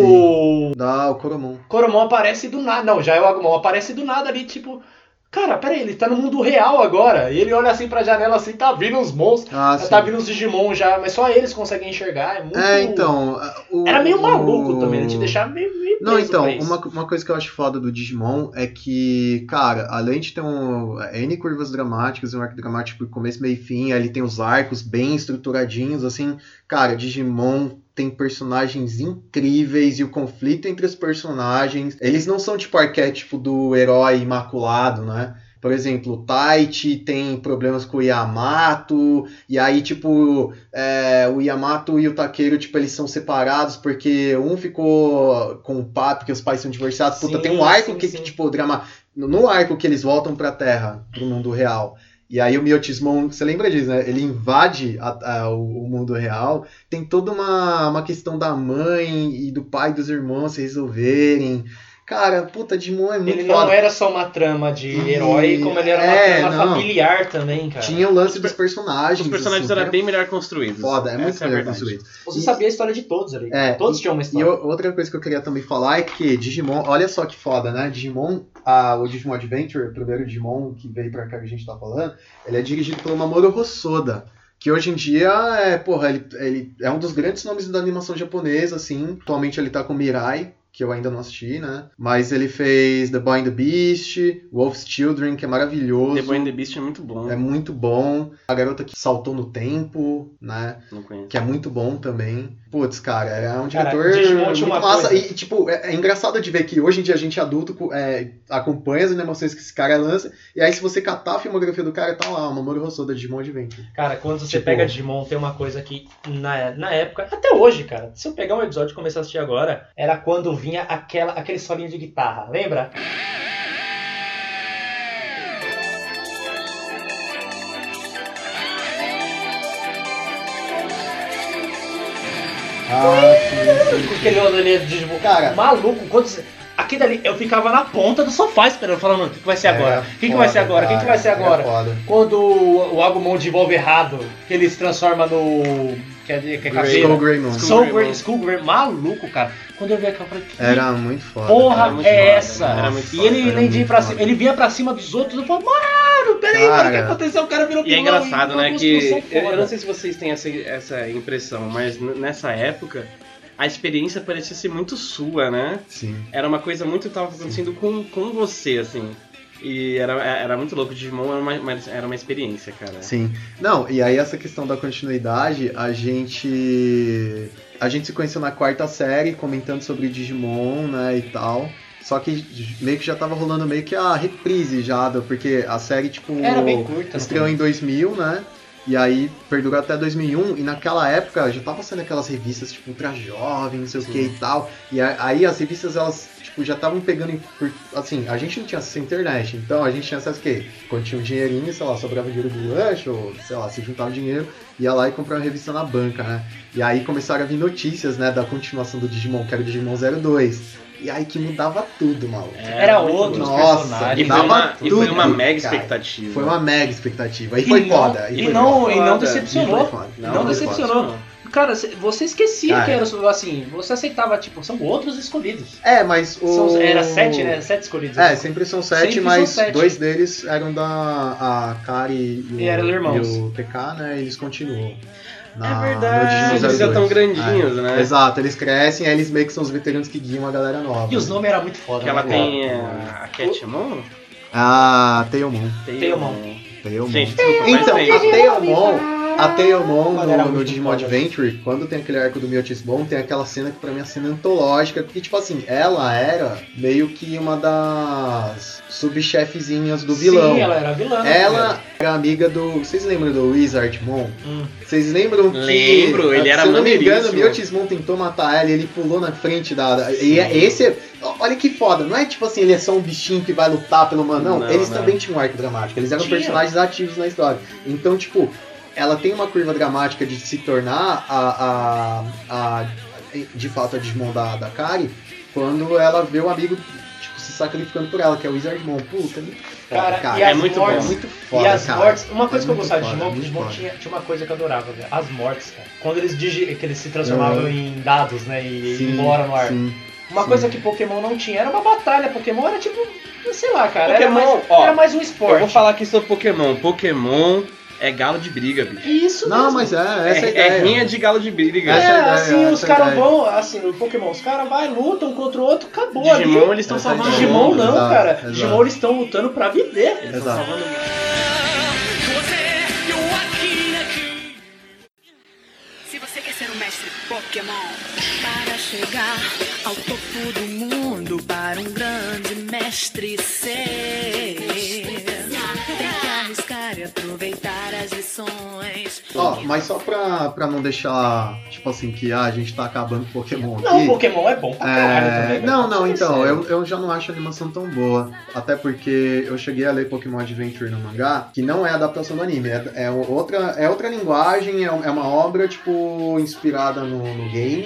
Speaker 5: o.
Speaker 2: Dá o Coromon.
Speaker 5: Coromon aparece do nada. Não, já é o Agumon, aparece do nada ali, tipo. Cara, pera aí, ele tá no mundo real agora. E ele olha assim pra janela assim, tá vindo os monstros,
Speaker 2: Ah, sim.
Speaker 5: tá vindo os Digimon já, mas só eles conseguem enxergar. É muito.
Speaker 2: É, então. o-
Speaker 5: Era meio maluco
Speaker 2: o-
Speaker 5: também, né? Te deixava meio, meio
Speaker 2: Não,
Speaker 5: preso
Speaker 2: então,
Speaker 5: pra isso.
Speaker 2: uma, uma coisa que eu acho foda do Digimon é que, cara, além de ter um N curvas dramáticas, um arco dramático por começo, meio e fim, ali tem os arcos bem estruturadinhos, assim, cara, Digimon tem personagens incríveis e o conflito entre os personagens, eles não são tipo arquétipo do herói imaculado, né? Por exemplo, o Taichi tem problemas com o Yamato, e aí, tipo, é, o Yamato e o Takeru, tipo, eles são separados porque um ficou com o pai, porque os pais são divorciados. Puta,
Speaker 5: Sim,
Speaker 2: tem um arco
Speaker 5: sim,
Speaker 2: que,
Speaker 5: sim.
Speaker 2: que, tipo, drama... No arco que eles voltam pra Terra, pro mundo real, e aí o Miotismon, você lembra disso, né? Ele invade a- a- o, o mundo real, tem toda uma, uma questão da mãe e do pai e dos irmãos se resolverem. Cara, puta, Digimon é muito
Speaker 5: Ele
Speaker 2: foda.
Speaker 5: não era só uma trama de herói, como ele era uma
Speaker 2: É,
Speaker 5: trama
Speaker 2: não.
Speaker 5: familiar também, cara.
Speaker 2: Tinha o lance dos personagens.
Speaker 3: Os personagens
Speaker 2: assim,
Speaker 3: eram bem melhor construídos.
Speaker 2: Foda, é muito
Speaker 3: Essa é a
Speaker 2: melhor
Speaker 3: verdade.
Speaker 2: construído.
Speaker 5: Você
Speaker 2: E-
Speaker 5: sabia a história de todos ali.
Speaker 2: É,
Speaker 5: Todos
Speaker 2: e-
Speaker 5: tinham uma
Speaker 2: E
Speaker 5: história.
Speaker 2: o- outra coisa que eu queria também falar é que Digimon, olha só que foda, né? Digimon, a, o Digimon Adventure, o primeiro Digimon que veio pra cá que a gente tá falando, ele é dirigido pelo Mamoru Hosoda. Que hoje em dia é, porra, ele, ele é um dos grandes nomes da animação japonesa, assim. Atualmente ele tá com Mirai, que eu ainda não assisti, né? Mas ele fez The Boy and the Beast, Wolf's Children, que é maravilhoso.
Speaker 3: The Boy and the Beast é muito bom.
Speaker 2: É muito bom. A Garota que Saltou no Tempo, né?
Speaker 3: Não conheço.
Speaker 2: Que é muito bom também. Putz, cara, é um
Speaker 5: Cara,
Speaker 2: diretor
Speaker 5: Digimon
Speaker 2: muito
Speaker 5: tinha uma
Speaker 2: massa.
Speaker 5: coisa-
Speaker 2: E, tipo, é, é engraçado de ver que hoje em dia a gente adulto é, acompanha as animações que esse cara lança. E aí, se você catar a filmografia do cara, tá lá, o Mamoru Hosoda, Digimon Adventure.
Speaker 5: Cara, quando você
Speaker 2: Tipo-
Speaker 5: pega Digimon, tem uma coisa que na, na época, até hoje, cara, se eu pegar um episódio e começar a assistir agora, era quando vinha aquela, aquele solinho de guitarra, lembra?
Speaker 2: Ah, sim, sim.
Speaker 5: Com aquele rodolinho de Digimon.
Speaker 2: Cara.
Speaker 5: Maluco, quando você... Aquele ali, eu ficava na ponta do sofá esperando, falando, o que, que vai ser agora? O que, que vai ser agora? O que, que vai ser agora?
Speaker 2: É foda.
Speaker 5: Quando o, o Agumon devolve errado, que ele se transforma no... Que é, que é caveira.
Speaker 2: Skull Greymon.
Speaker 5: Soul Grey, Skull Grey, maluco, cara. Quando eu vi aquela, eu falei, que
Speaker 2: Era muito foda.
Speaker 5: porra
Speaker 2: era muito
Speaker 5: é
Speaker 2: foda.
Speaker 5: essa?
Speaker 3: era muito
Speaker 5: e
Speaker 3: foda,
Speaker 5: ele,
Speaker 2: era
Speaker 5: além de ir
Speaker 2: muito
Speaker 5: pra
Speaker 2: foda.
Speaker 5: cima, ele vinha pra cima dos outros, eu falei, mano, peraí,
Speaker 2: Cara.
Speaker 5: cara, o que aconteceu? O cara virou
Speaker 3: E é
Speaker 5: vilão,
Speaker 3: engraçado,
Speaker 5: uma
Speaker 3: né, que
Speaker 5: construção
Speaker 3: eu, eu
Speaker 5: foda.
Speaker 3: não sei se vocês têm essa, essa impressão, mas n- nessa época a experiência parecia ser muito sua, né?
Speaker 2: Sim.
Speaker 3: Era uma coisa muito que tava acontecendo com, com você, assim. E era, era muito louco. Digimon era uma, uma- era uma experiência, cara.
Speaker 2: Sim. Não, e aí essa questão da continuidade, a gente. A gente se conheceu na quarta série, comentando sobre Digimon, né, e tal. Só que meio que já tava rolando meio que a reprise já, do- porque a série, tipo,
Speaker 5: Era bem curta.
Speaker 2: estreou em dois mil, né? E aí perdurou até dois mil e um, e naquela época já tava saindo aquelas revistas, tipo, Ultra Jovem, não sei o que e tal. E a- aí as revistas, elas, tipo, já estavam pegando, em- por- assim, a gente não tinha acesso à internet, então a gente tinha acesso a quê? Quando tinha um dinheirinho, sei lá, sobrava dinheiro do lanche, ou, sei lá, se juntava dinheiro, ia lá e comprava uma revista na banca, né? E aí começaram a vir notícias, né, da continuação do Digimon, que era o Digimon zero dois. E aí que mudava tudo, maluco.
Speaker 5: Era
Speaker 3: muito
Speaker 5: outros
Speaker 3: louco.
Speaker 2: Nossa,
Speaker 5: personagens.
Speaker 3: E foi
Speaker 2: dava
Speaker 3: uma, e foi uma
Speaker 2: tudo,
Speaker 3: mega
Speaker 2: cara.
Speaker 3: expectativa.
Speaker 2: Foi uma mega expectativa. E,
Speaker 5: E
Speaker 2: foi
Speaker 5: não-
Speaker 2: foda.
Speaker 5: E
Speaker 2: foi
Speaker 5: não,
Speaker 2: foda.
Speaker 5: e não
Speaker 3: foda.
Speaker 5: decepcionou.
Speaker 2: E foi foda.
Speaker 5: Não,
Speaker 2: Não, foi
Speaker 5: decepcionou. Cara, cê- você esquecia
Speaker 2: Ah,
Speaker 5: que
Speaker 2: é.
Speaker 5: era assim, você aceitava, tipo, são outros escolhidos.
Speaker 2: É, mas o...
Speaker 5: São- era sete, né? Sete escolhidos.
Speaker 2: É, sempre são sete,
Speaker 5: Sempre
Speaker 2: mas
Speaker 5: são sete.
Speaker 2: dois deles eram da a Kari e o,
Speaker 5: E eram irmãos.
Speaker 2: e o T K, né? Eles continuam.
Speaker 3: É
Speaker 2: no
Speaker 3: verdade,
Speaker 2: Digimon
Speaker 3: eles
Speaker 2: zero
Speaker 3: já
Speaker 2: dois.
Speaker 3: tão grandinhos,
Speaker 2: É.
Speaker 3: né?
Speaker 2: Exato, eles crescem, aí eles meio que são os veteranos que guiam a galera nova.
Speaker 5: E os nomes eram muito foda.
Speaker 3: Que ela
Speaker 5: né,
Speaker 3: tem
Speaker 5: cara?
Speaker 3: a, a Catmon?
Speaker 2: Ah, Tailmon.
Speaker 5: Tailmon.
Speaker 2: Tailmon.
Speaker 3: Gente, desculpa, faz
Speaker 2: Então,
Speaker 3: tempo.
Speaker 2: a Tailmon, a Tailmon
Speaker 5: Mano, era
Speaker 2: no, no
Speaker 5: muito
Speaker 2: Digimon
Speaker 5: foda.
Speaker 2: Adventure, quando tem aquele arco do Miotisbon, tem aquela cena que pra mim é a cena antológica, porque, tipo assim, ela era meio que uma das subchefezinhas do vilão.
Speaker 5: Sim, ela era vilã. né,
Speaker 2: Ela era amiga do... Vocês lembram do Wizardmon?
Speaker 5: Hum.
Speaker 2: Vocês lembram que...
Speaker 3: Lembro, ele era
Speaker 2: Se eu não me engano,
Speaker 3: maneiríssimo.
Speaker 2: o Miotismon tentou matar ela e ele pulou na frente da... da- e é- esse... é- Olha que foda, não é tipo assim, ele é só um bichinho que vai lutar pelo mano, não.
Speaker 3: Não,
Speaker 2: Eles
Speaker 3: não.
Speaker 2: também tinham um arco dramático, eles eram
Speaker 5: Tinha.
Speaker 2: personagens ativos na história. Então, tipo, ela tem uma curva dramática de se tornar a... a, a de fato, a Digimon da, da Kari, quando ela vê o amigo, tipo, se sacrificando por ela, que é o Wizardmon. Puta, é muito foda,
Speaker 5: Cara,
Speaker 2: cara.
Speaker 5: e
Speaker 3: é
Speaker 5: as
Speaker 3: muito
Speaker 5: mortes,
Speaker 3: bom.
Speaker 2: muito foda,
Speaker 5: e as
Speaker 2: cara.
Speaker 5: mortes, uma coisa
Speaker 2: É
Speaker 5: que eu
Speaker 2: muito
Speaker 5: gostava de
Speaker 2: foda,
Speaker 5: Digimon,
Speaker 2: muito
Speaker 5: Digimon
Speaker 2: foda.
Speaker 5: tinha, tinha uma coisa que eu adorava, velho. As mortes, cara. Quando eles, digi, que eles se transformavam
Speaker 2: Uhum.
Speaker 5: em dados, né, e
Speaker 2: Sim,
Speaker 5: iam embora no ar.
Speaker 2: sim.
Speaker 5: Uma
Speaker 2: Sim.
Speaker 5: coisa que Pokémon não tinha, era uma batalha. Pokémon era tipo, sei lá, cara,
Speaker 3: Pokémon,
Speaker 5: era, mais,
Speaker 3: ó,
Speaker 5: era mais um
Speaker 3: Eu
Speaker 5: esporte.
Speaker 3: vou falar aqui sobre Pokémon. Pokémon é galo de briga, bicho.
Speaker 5: Isso
Speaker 2: Não,
Speaker 5: mesmo.
Speaker 2: mas é, essa é, a
Speaker 3: É,
Speaker 2: ideia.
Speaker 3: é rinha de galo de briga.
Speaker 2: Essa
Speaker 5: É,
Speaker 2: é a ideia,
Speaker 5: assim,
Speaker 2: essa
Speaker 5: os
Speaker 2: é a
Speaker 5: caras
Speaker 2: ideia.
Speaker 5: vão, assim, no Pokémon, os caras vão, lutam um contra o outro, acabou
Speaker 3: Digimon,
Speaker 5: ali.
Speaker 3: eles estão
Speaker 2: Essa é a
Speaker 3: salvando o
Speaker 2: ideia.
Speaker 5: Digimon
Speaker 3: mundo.
Speaker 5: não,
Speaker 2: Exato,
Speaker 5: cara.
Speaker 2: exato.
Speaker 5: Digimon eles estão lutando pra viver.
Speaker 3: Eles estão
Speaker 2: Exato.
Speaker 3: salvando o mundo.
Speaker 6: Se você quer ser um mestre Pokémon, para chegar ao topo do mundo, para um grande mestre ser, tem que arriscar e aproveitar as lições.
Speaker 2: Ó, mas só pra, pra não deixar, tipo assim, que ah, a gente tá acabando com Pokémon aqui.
Speaker 5: Não, Pokémon é bom pra caralho
Speaker 2: É,
Speaker 5: também.
Speaker 2: não,
Speaker 5: velho.
Speaker 2: não, então,
Speaker 5: Sério.
Speaker 2: eu, eu já não acho a animação tão boa. Até porque eu cheguei a ler Pokémon Adventure no mangá, que não é adaptação do anime, é, é outra, é outra linguagem, é, é uma obra, tipo, inspirada no, no game.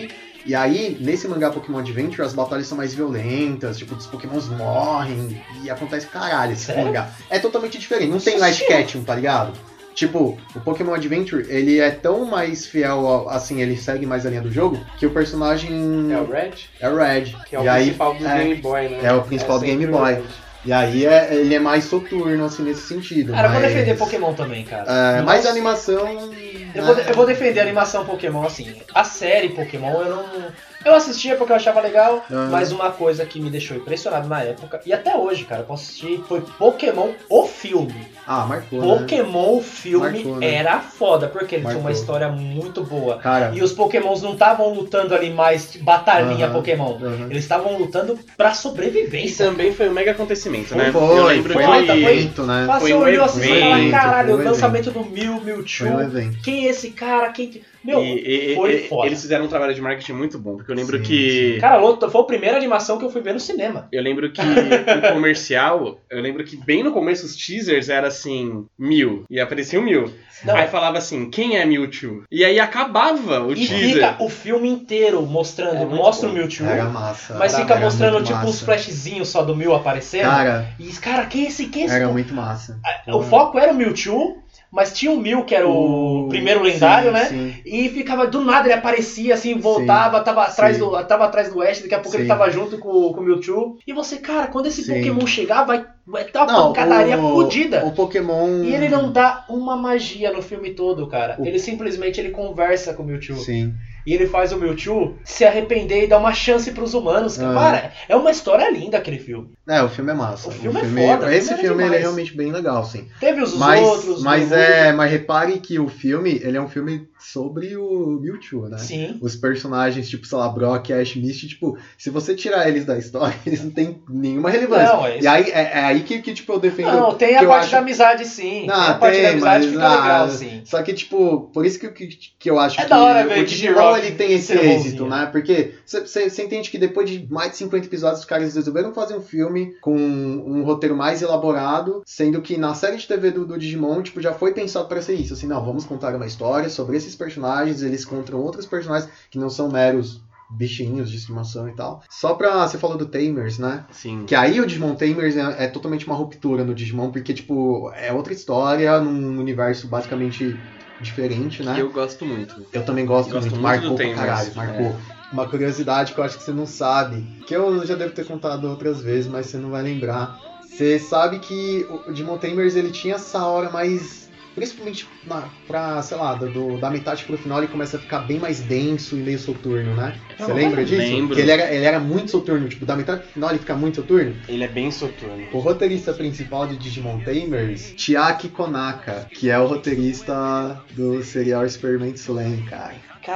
Speaker 2: E aí, nesse mangá Pokémon Adventure, as batalhas são mais violentas, tipo, os Pokémons morrem e acontece caralho esse
Speaker 5: Sério?
Speaker 2: mangá. É totalmente diferente, não tem Last Catching, tá ligado? Tipo, o Pokémon Adventure, ele é tão mais fiel, ao, assim, ele segue mais a linha do jogo, que o personagem
Speaker 3: É o Red?
Speaker 2: é o Red.
Speaker 3: Que é o
Speaker 2: e aí,
Speaker 3: principal do
Speaker 2: é,
Speaker 3: Game Boy, né?
Speaker 2: É o principal do Game
Speaker 3: sempre o
Speaker 2: Boy.
Speaker 3: Red.
Speaker 2: E aí é, ele é mais soturno, assim, nesse sentido.
Speaker 5: Cara, eu vou
Speaker 2: mas-
Speaker 5: defender Pokémon também, cara.
Speaker 2: É,
Speaker 5: Nossa.
Speaker 2: mas a animação...
Speaker 5: Eu vou, eu vou defender a animação Pokémon, assim. A série Pokémon eu não. Eu assistia porque eu achava legal,
Speaker 2: Uhum.
Speaker 5: mas uma coisa que me deixou impressionado na época, e até hoje, cara, eu posso assistir, foi Pokémon o filme.
Speaker 2: Ah, marcou, né?
Speaker 5: Pokémon o filme
Speaker 2: Marcou, né?
Speaker 5: era foda, porque ele
Speaker 2: Marcou.
Speaker 5: tinha uma história muito boa.
Speaker 2: Cara,
Speaker 5: E os Pokémons não estavam lutando ali mais batalhinha
Speaker 2: Aham,
Speaker 5: Pokémon.
Speaker 2: aham.
Speaker 5: Eles estavam lutando pra
Speaker 3: E
Speaker 5: sobrevivência.
Speaker 3: também foi um mega acontecimento, né?
Speaker 2: foi,
Speaker 3: eu lembro
Speaker 2: foi
Speaker 3: que
Speaker 2: um
Speaker 5: Foda, foi-
Speaker 2: evento, né?
Speaker 5: Mas
Speaker 3: Foi
Speaker 5: você
Speaker 3: um
Speaker 5: olhou assim e falou,
Speaker 2: evento,
Speaker 5: caralho,
Speaker 2: foi
Speaker 5: o
Speaker 2: um
Speaker 5: lançamento do Mew, Mewtwo.
Speaker 2: Foi um evento.
Speaker 5: Quem é esse cara? Quem... que- Meu,
Speaker 3: E- e-
Speaker 5: foi
Speaker 3: e-
Speaker 5: foda.
Speaker 3: eles fizeram um trabalho de marketing muito bom, porque eu lembro
Speaker 2: Sim,
Speaker 3: que.
Speaker 5: Cara, louco, foi a primeira animação que eu fui ver no cinema.
Speaker 3: Eu lembro que o comercial, eu lembro que bem no começo os teasers era assim, Mew, e aparecia o Mew.
Speaker 5: Não.
Speaker 3: Aí falava assim, quem é Mewtwo? E aí acabava o
Speaker 5: E
Speaker 3: teaser.
Speaker 5: fica o filme inteiro mostrando,
Speaker 3: É muito
Speaker 5: mostra
Speaker 3: bom.
Speaker 5: o Mewtwo,
Speaker 2: Era massa.
Speaker 5: mas
Speaker 2: era,
Speaker 5: fica
Speaker 2: era
Speaker 5: mostrando
Speaker 2: muito
Speaker 5: tipo
Speaker 2: massa.
Speaker 5: uns flashzinhos só do Mew aparecendo.
Speaker 2: Cara,
Speaker 5: E, cara, quem é esse? Quem é esse?
Speaker 2: era muito massa.
Speaker 5: O foco era o Mewtwo, mas tinha o Mew, que era o, primeiro lendário,
Speaker 2: sim,
Speaker 5: né?
Speaker 2: Sim.
Speaker 5: E ficava, do nada ele aparecia assim, voltava, tava atrás,
Speaker 2: sim.
Speaker 5: do, tava atrás do Ash, daqui a pouco ele
Speaker 2: Sim.
Speaker 5: tava junto com, com o Mewtwo. E você, cara, quando esse
Speaker 2: Sim.
Speaker 5: Pokémon chegar, vai, vai ter uma
Speaker 2: Não,
Speaker 5: pancadaria
Speaker 2: o,
Speaker 5: fodida.
Speaker 2: o Pokémon...
Speaker 5: E ele não dá uma magia no filme todo, cara.
Speaker 2: O-
Speaker 5: Ele simplesmente ele conversa com o Mewtwo.
Speaker 2: Sim.
Speaker 5: E ele faz o Mewtwo se arrepender e dar uma chance pros humanos. Cara,
Speaker 2: Ah.
Speaker 5: Cara, é uma história linda aquele filme.
Speaker 2: É, o filme é massa.
Speaker 5: O filme é foda, o
Speaker 2: Esse
Speaker 5: filme é
Speaker 2: filme ele é
Speaker 5: demais.
Speaker 2: realmente bem legal, sim.
Speaker 5: Teve os
Speaker 2: Mas,
Speaker 5: outros.
Speaker 2: mas,
Speaker 5: do-
Speaker 2: é, mas repare que o filme, ele é um filme sobre o Mewtwo, né?
Speaker 5: Sim.
Speaker 2: Os personagens, tipo, sei lá, Brock, Ash, Misty, tipo, se você tirar eles da história, eles não têm nenhuma relevância.
Speaker 5: Não, é isso.
Speaker 2: E aí, é, é aí que, que, tipo, eu defendo...
Speaker 5: Não, tem
Speaker 2: que
Speaker 5: a
Speaker 2: eu
Speaker 5: parte
Speaker 2: acho-
Speaker 5: da amizade, sim.
Speaker 2: Não,
Speaker 5: tem a parte
Speaker 2: tem,
Speaker 5: da amizade
Speaker 2: mas,
Speaker 5: fica
Speaker 2: ah,
Speaker 5: legal, sim.
Speaker 2: Só que, tipo, por isso que, que, que eu acho
Speaker 5: É
Speaker 2: que
Speaker 5: da hora ver
Speaker 2: o
Speaker 5: o
Speaker 2: Digimon,
Speaker 5: Digimon
Speaker 2: ele tem esse
Speaker 5: ser
Speaker 2: êxito,
Speaker 5: bonzinho.
Speaker 2: né? Porque você entende que depois de mais de cinquenta episódios, os caras resolveram fazer um filme com um roteiro mais elaborado, sendo que na série de T V do, do Digimon, tipo, já foi pensado pra ser isso. Assim, não, vamos contar uma história sobre esses personagens, eles contam outros personagens que não são meros bichinhos de estimação e tal. Só pra... Você falou do Tamers, né?
Speaker 3: Sim.
Speaker 2: Que aí o Digimon Tamers é, é totalmente uma ruptura no Digimon, porque, tipo, é outra história, num universo basicamente diferente, né?
Speaker 3: Que eu gosto muito.
Speaker 2: Eu também gosto,
Speaker 3: Gosto
Speaker 2: muito,
Speaker 3: muito
Speaker 2: marcou
Speaker 3: do
Speaker 2: pra
Speaker 3: Tamers,
Speaker 2: caralho, marcou. Uma curiosidade que eu acho que você não sabe, que eu já devo ter contado outras vezes, mas você não vai lembrar. Você sabe que o Digimon Tamers, ele tinha essa hora mais... Principalmente na, pra, sei lá, do, da metade pro final ele começa a ficar bem mais denso e meio soturno, né? Você
Speaker 5: Não,
Speaker 2: lembra disso?
Speaker 3: lembro.
Speaker 2: Que ele era, ele era muito soturno, tipo, da metade pro final ele fica muito soturno.
Speaker 3: Ele é bem soturno.
Speaker 2: O roteirista principal de Digimon Tamers, Chiaki Konaka, que é o roteirista do serial Experiment Slam, cara.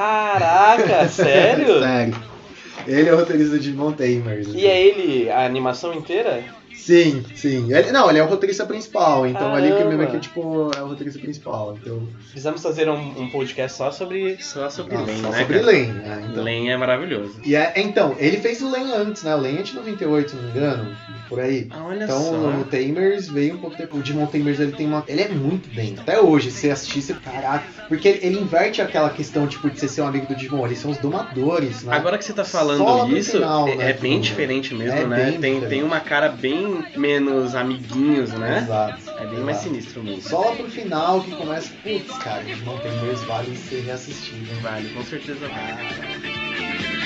Speaker 3: Caraca, sério?
Speaker 2: Sério. Ele é o roteirista de Digimon Tamers.
Speaker 3: E é ele a animação inteira?
Speaker 2: Sim, sim. Ele, não, ele é o roteirista principal, então ali que
Speaker 3: Caramba.
Speaker 2: mesmo aqui, tipo, é o roteirista principal. Então,
Speaker 3: Precisamos fazer um, um podcast só sobre, só sobre
Speaker 2: ah,
Speaker 3: Len,
Speaker 2: só
Speaker 3: né,
Speaker 2: sobre
Speaker 3: cara?
Speaker 2: Len, né? Então,
Speaker 3: Len é maravilhoso.
Speaker 2: E é, então, ele fez o Len antes, né? O Len é de noventa e oito, se não me engano, por aí.
Speaker 3: Ah, olha
Speaker 2: Então
Speaker 3: só.
Speaker 2: o Tamers veio um pouco depois. O Digimon Tamers ele tem uma. Ele é muito bem. Até hoje, se você assistir, você. Caraca. Porque ele, ele inverte aquela questão, tipo, de você ser um amigo do Digimon. Eles são os domadores, né?
Speaker 3: Agora que você tá
Speaker 2: Só lá
Speaker 3: falando
Speaker 2: no
Speaker 3: isso,
Speaker 2: final,
Speaker 3: é,
Speaker 2: né,
Speaker 3: é bem
Speaker 2: tudo.
Speaker 3: diferente mesmo,
Speaker 2: É
Speaker 3: né?
Speaker 2: bem
Speaker 3: Tem,
Speaker 2: diferente.
Speaker 3: tem uma cara bem menos amiguinhos, né?
Speaker 2: Exato.
Speaker 3: É bem
Speaker 2: exato.
Speaker 3: mais sinistro mesmo.
Speaker 2: Só lá pro final que começa. Putz, cara, Digimon Tamers vale ser reassistido.
Speaker 3: Vale, com certeza vale.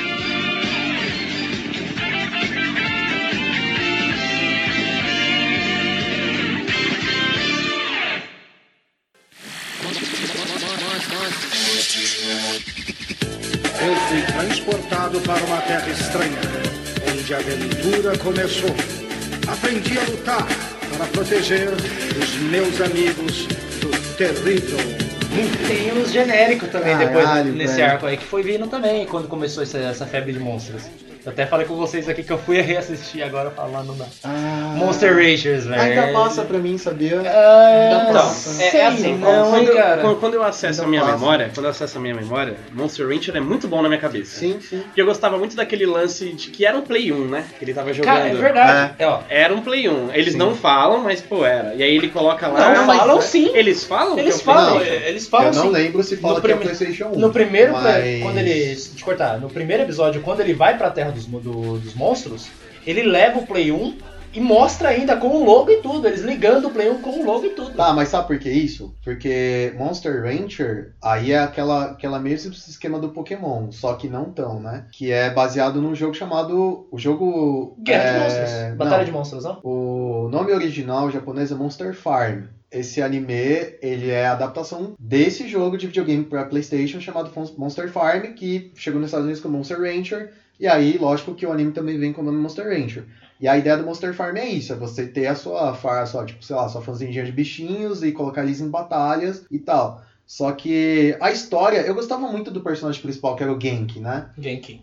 Speaker 7: Eu fui transportado para uma terra estranha, onde a aventura começou. Aprendi a lutar para proteger os meus amigos do terrível mundo.
Speaker 5: Tem uns genéricos também
Speaker 2: Caralho,
Speaker 5: depois nesse
Speaker 2: velho.
Speaker 5: arco aí, que foi vindo também quando começou essa, essa febre de monstros. Eu até falei com vocês aqui que eu fui reassistir agora falando da
Speaker 2: Ah,
Speaker 5: Monster Rangers, velho.
Speaker 2: Ainda passa pra mim, sabia?
Speaker 5: Ah,
Speaker 2: Ainda
Speaker 5: então,
Speaker 2: passa.
Speaker 5: é, é assim,
Speaker 3: Não,
Speaker 5: quando,
Speaker 3: quando,
Speaker 5: cara.
Speaker 3: quando- quando eu acesso a
Speaker 2: Ainda
Speaker 3: minha
Speaker 2: passa.
Speaker 3: memória, quando eu acesso a minha memória, Monster Rancher é muito bom na minha cabeça.
Speaker 2: Sim, sim.
Speaker 3: Porque eu gostava muito daquele lance de que era um Play um, né? Que ele tava jogando.
Speaker 5: Cara, é verdade. É, ó,
Speaker 3: Era um Play um. Eles
Speaker 2: Sim.
Speaker 3: não falam, mas pô, era. E aí ele coloca lá.
Speaker 5: Não,
Speaker 3: mas-
Speaker 5: falam sim.
Speaker 3: Eles falam?
Speaker 5: eles
Speaker 3: que é um
Speaker 5: falam,
Speaker 3: Play um?
Speaker 5: eles falam
Speaker 2: Eu não
Speaker 5: sim.
Speaker 2: lembro se fala
Speaker 5: No
Speaker 2: que é
Speaker 5: prime-
Speaker 2: PlayStation um.
Speaker 5: No primeiro,
Speaker 2: mas...
Speaker 5: quando ele. Deixa eu te cortar. No primeiro episódio, quando ele vai pra Terra dos, do- dos Monstros, ele leva o Play um e mostra ainda com o logo e tudo. Eles ligando o Play um com o logo e tudo.
Speaker 2: Tá, mas sabe por que isso? Porque Monster Rancher, aí é aquela, aquela mesmo esquema do Pokémon, só que não tão, né? Que é baseado num jogo chamado... O jogo...
Speaker 5: Guerra
Speaker 2: é...
Speaker 5: de Monstros. Batalha
Speaker 2: não,
Speaker 5: de Monstros, não?
Speaker 2: O nome original japonês é Monster Farm. Esse anime, ele é a adaptação desse jogo de videogame para PlayStation chamado Monster Farm, que chegou nos Estados Unidos como Monster Rancher. E aí, lógico que o anime também vem com o nome Monster Rancher. E a ideia do Monster Farm é isso, é você ter a sua farm, sua, tipo, sei lá, sua fazendinha de bichinhos e colocar eles em batalhas e tal. Só que a história, eu gostava muito do personagem principal, que era o Genki, né?
Speaker 5: Genki.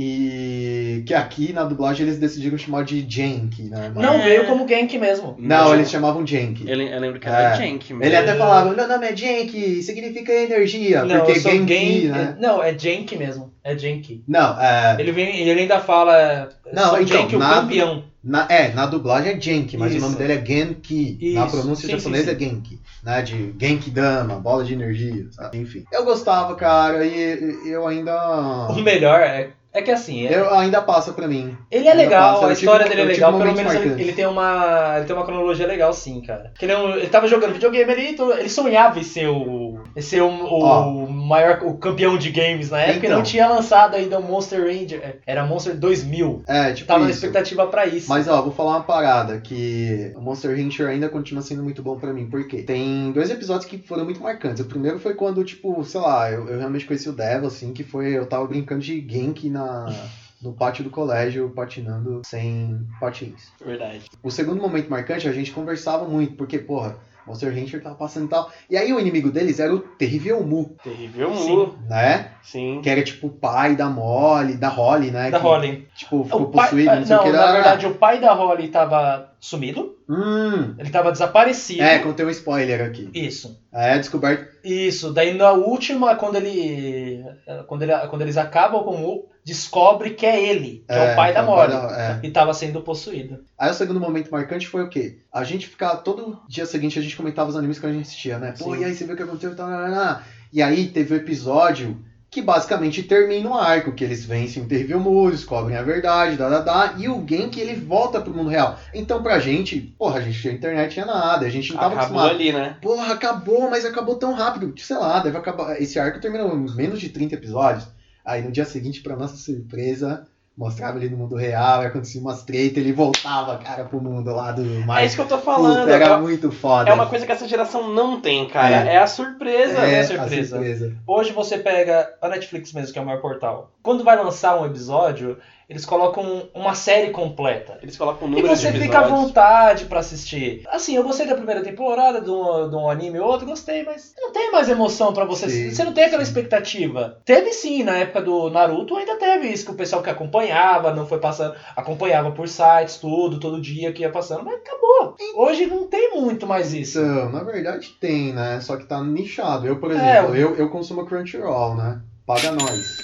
Speaker 2: E que aqui na dublagem eles decidiram chamar de Genki, né? Mas-
Speaker 5: Não, veio como Genki mesmo.
Speaker 2: Não, eles chamavam Genki.
Speaker 3: Eu, lem- eu lembro que era
Speaker 2: É.
Speaker 3: Jank.
Speaker 2: Ele até falava, meu nome é Genki, significa energia,
Speaker 5: Não,
Speaker 2: porque
Speaker 5: eu sou
Speaker 2: Genki,
Speaker 5: Gen-
Speaker 2: né?
Speaker 5: Não, é Genki mesmo. É Genki.
Speaker 2: Não, é...
Speaker 5: Ele, vem, ele ainda fala.
Speaker 2: Não,
Speaker 5: sou
Speaker 2: então,
Speaker 5: Genki, o
Speaker 2: na-
Speaker 5: campeão.
Speaker 2: Na, é, na dublagem é Genki, mas
Speaker 5: Isso.
Speaker 2: o nome dele é Genki. Na
Speaker 5: Isso,
Speaker 2: pronúncia
Speaker 5: sim,
Speaker 2: japonesa
Speaker 5: sim,
Speaker 2: é Genki, né? De Genki Dama, bola de energia, sabe? Enfim. Eu gostava, cara, e eu ainda.
Speaker 5: O melhor é, é que assim. É,
Speaker 2: Eu ainda passa pra mim.
Speaker 5: ele é
Speaker 2: ainda
Speaker 5: legal,
Speaker 2: passa. Eu
Speaker 5: a história
Speaker 2: tive-
Speaker 5: dele é
Speaker 2: eu tive
Speaker 5: legal. Pelo
Speaker 2: momentos
Speaker 5: menos ele,
Speaker 2: marcantes.
Speaker 5: ele tem uma. Ele tem uma cronologia legal, sim, cara. Porque ele, é um- ele tava jogando videogame ali, então ele sonhava em ser o. Em ser o, o
Speaker 2: Ó.
Speaker 5: maior. O campeão de games na época e
Speaker 2: Então.
Speaker 5: não tinha lançado ainda o Monster Ranger. Era Monster dois mil.
Speaker 2: É, tipo
Speaker 5: Tava na
Speaker 2: isso.
Speaker 5: expectativa pra isso.
Speaker 2: Mas ó, vou falar uma parada que o Monster Rancher ainda continua sendo muito bom pra mim. Por quê? Tem dois episódios que foram muito marcantes. O primeiro foi quando, tipo, sei lá, eu, eu realmente conheci o Devil, assim, que foi. Eu tava brincando de Genki na. No pátio do colégio, patinando sem patins.
Speaker 3: Verdade.
Speaker 2: O segundo momento marcante, a gente conversava muito, porque, porra, Monster Rancher tava passando e tal. E aí o inimigo deles era o Terrível Mu,
Speaker 3: Terrível
Speaker 5: Sim.
Speaker 3: Mu.
Speaker 2: né?
Speaker 3: Sim.
Speaker 2: Que era tipo o pai da Molly, da Holly, né?
Speaker 5: Da
Speaker 2: que,
Speaker 5: Holly.
Speaker 2: Tipo, ficou
Speaker 5: O pai,
Speaker 2: possuído, não sei
Speaker 5: não,
Speaker 2: o que.
Speaker 5: na
Speaker 2: era-
Speaker 5: verdade, o pai da Holly tava sumido.
Speaker 2: Hum,
Speaker 5: Ele tava desaparecido.
Speaker 2: é, contei um spoiler aqui.
Speaker 5: Isso.
Speaker 2: É, descoberto.
Speaker 5: Isso. Daí na última, quando ele. Quando, ele, quando eles acabam com o. Descobre que é ele, que é,
Speaker 2: É,
Speaker 5: o pai
Speaker 2: que
Speaker 5: da
Speaker 2: é o pai
Speaker 5: Molly.
Speaker 2: da- é.
Speaker 5: E tava sendo possuído.
Speaker 2: Aí o segundo momento marcante foi o quê? A gente ficava, todo dia seguinte a gente comentava os animes que a gente assistia, né? Pô,
Speaker 5: Sim.
Speaker 2: e aí você viu o que aconteceu e tal, lá, lá, lá. E aí teve o episódio que basicamente termina o arco, que eles vencem o Terrível Mu, descobrem a verdade, dá, dá, dá, e o Genki ele volta pro mundo real. Então pra gente, porra, a gente tinha internet, tinha nada, a gente não tava
Speaker 3: Acabou
Speaker 2: acostumado.
Speaker 3: ali, né?
Speaker 2: Porra, acabou, mas acabou tão rápido. Sei lá, deve acabar. Esse arco terminou em menos de trinta episódios. Aí no dia seguinte, pra nossa surpresa, mostrava ele no mundo real, aí acontecia umas treta, ele voltava, cara, pro mundo lá do mais.
Speaker 3: É isso que eu tô falando.
Speaker 2: Puta, era
Speaker 3: é,
Speaker 2: muito foda.
Speaker 3: é uma coisa que essa geração não tem, cara.
Speaker 2: É.
Speaker 3: É, a surpresa.
Speaker 2: é,
Speaker 5: é
Speaker 2: a
Speaker 5: surpresa.
Speaker 2: surpresa.
Speaker 5: Hoje você pega a Netflix mesmo, que é o maior portal. Quando vai lançar um episódio, eles colocam uma série completa.
Speaker 3: Eles colocam um
Speaker 5: E
Speaker 3: número
Speaker 5: você
Speaker 3: de
Speaker 5: fica à
Speaker 3: episódios.
Speaker 5: vontade pra assistir. Assim, eu gostei da primeira temporada de um, de um anime ou outro, gostei, mas não tem mais emoção pra você.
Speaker 2: Sim,
Speaker 5: Você não tem aquela
Speaker 2: sim.
Speaker 5: expectativa. Teve sim, na época do Naruto ainda teve isso, que o pessoal que acompanhava, não foi passando, acompanhava por sites, tudo, todo dia que ia passando, mas acabou. Hoje não tem muito mais isso.
Speaker 2: Então, na verdade tem, né? Só que tá nichado. Eu, por
Speaker 5: É,
Speaker 2: exemplo,
Speaker 5: o-
Speaker 2: eu, eu consumo Crunchyroll, né? Paga nós.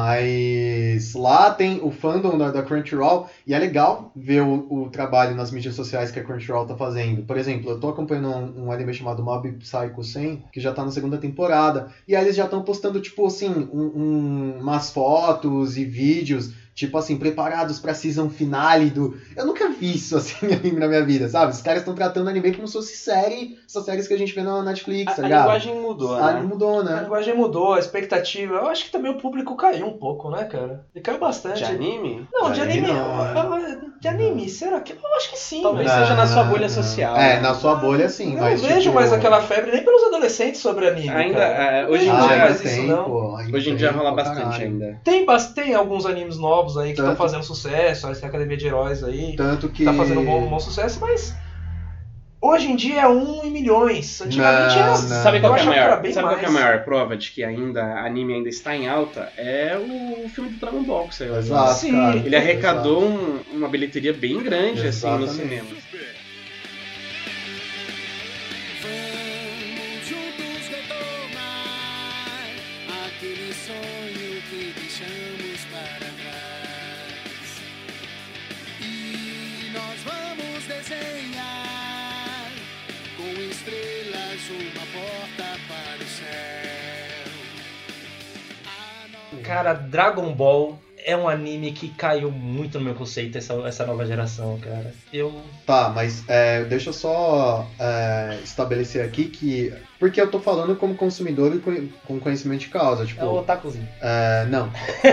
Speaker 2: Mas lá tem o fandom da, da Crunchyroll e é legal ver o, o trabalho nas mídias sociais que a Crunchyroll tá fazendo. Por exemplo, eu tô acompanhando um, um anime chamado Mob Psycho cem, que já tá na segunda temporada. E aí eles já estão postando, tipo assim, um, um, umas fotos e vídeos, tipo assim, preparados pra season finale do... Eu nunca vi isso, assim, anime na minha vida, sabe? Os caras estão tratando anime como se fosse série, essas séries que a gente vê na Netflix,
Speaker 3: A,
Speaker 2: tá
Speaker 3: a
Speaker 2: ligado?
Speaker 3: linguagem mudou,
Speaker 2: Ah,
Speaker 3: né?
Speaker 2: mudou,
Speaker 5: A
Speaker 2: né?
Speaker 5: linguagem mudou, a expectativa. Eu acho que também o público caiu um pouco, né, cara? Ele caiu bastante.
Speaker 3: De anime?
Speaker 5: Não, de
Speaker 2: De
Speaker 5: anime.
Speaker 2: anime não,
Speaker 5: ah, De anime, será que? Eu acho que sim,
Speaker 3: Talvez
Speaker 5: velho.
Speaker 3: seja na sua
Speaker 2: Não,
Speaker 3: bolha
Speaker 2: não.
Speaker 3: social.
Speaker 2: É,
Speaker 3: né?
Speaker 2: na sua bolha sim,
Speaker 5: Eu
Speaker 2: mas
Speaker 5: não vejo
Speaker 2: tipo...
Speaker 5: mais aquela febre nem pelos adolescentes sobre anime.
Speaker 3: Ainda,
Speaker 5: cara.
Speaker 3: é, hoje em
Speaker 5: Não
Speaker 2: Ah,
Speaker 3: dia,
Speaker 5: tem
Speaker 2: ainda
Speaker 5: mais isso,
Speaker 2: tem,
Speaker 5: não.
Speaker 2: pô. ainda
Speaker 3: hoje em
Speaker 2: tem
Speaker 3: dia rola
Speaker 2: pra
Speaker 3: bastante
Speaker 2: caralho.
Speaker 3: ainda.
Speaker 5: Tem, bas- tem alguns animes novos aí que estão
Speaker 2: Tanto-
Speaker 5: fazendo sucesso, a Academia de Heróis aí,
Speaker 2: Tanto que...
Speaker 5: tá fazendo um bom, um bom sucesso, mas Hoje em dia é um em milhões. Antigamente
Speaker 2: Não,
Speaker 5: era.
Speaker 2: não.
Speaker 3: Sabe qual
Speaker 5: eu
Speaker 3: que é a
Speaker 5: achava que era
Speaker 3: maior,
Speaker 5: bem
Speaker 3: sabe qual
Speaker 5: mais.
Speaker 3: que é a maior prova de que ainda anime ainda está em alta? É o filme do Dragon Ball que saiu agora.
Speaker 2: Exato,
Speaker 5: Sim.
Speaker 2: cara.
Speaker 3: Ele arrecadou
Speaker 2: Exato.
Speaker 3: um- uma bilheteria bem grande assim no
Speaker 2: Exatamente.
Speaker 3: cinema.
Speaker 4: Vamos juntos retomar aquele sonho que deixamos para trás. E nós vamos desenhar com estrelas uma porta para o céu. A no-
Speaker 5: Cara, Dragon Ball é um anime que caiu muito no meu conceito, essa, essa nova geração, cara. Eu.
Speaker 2: Tá, mas é, deixa eu só é, estabelecer aqui que... Porque eu tô falando como consumidor e co- com conhecimento de causa, tipo...
Speaker 5: É o otakuzinho.
Speaker 2: É, não.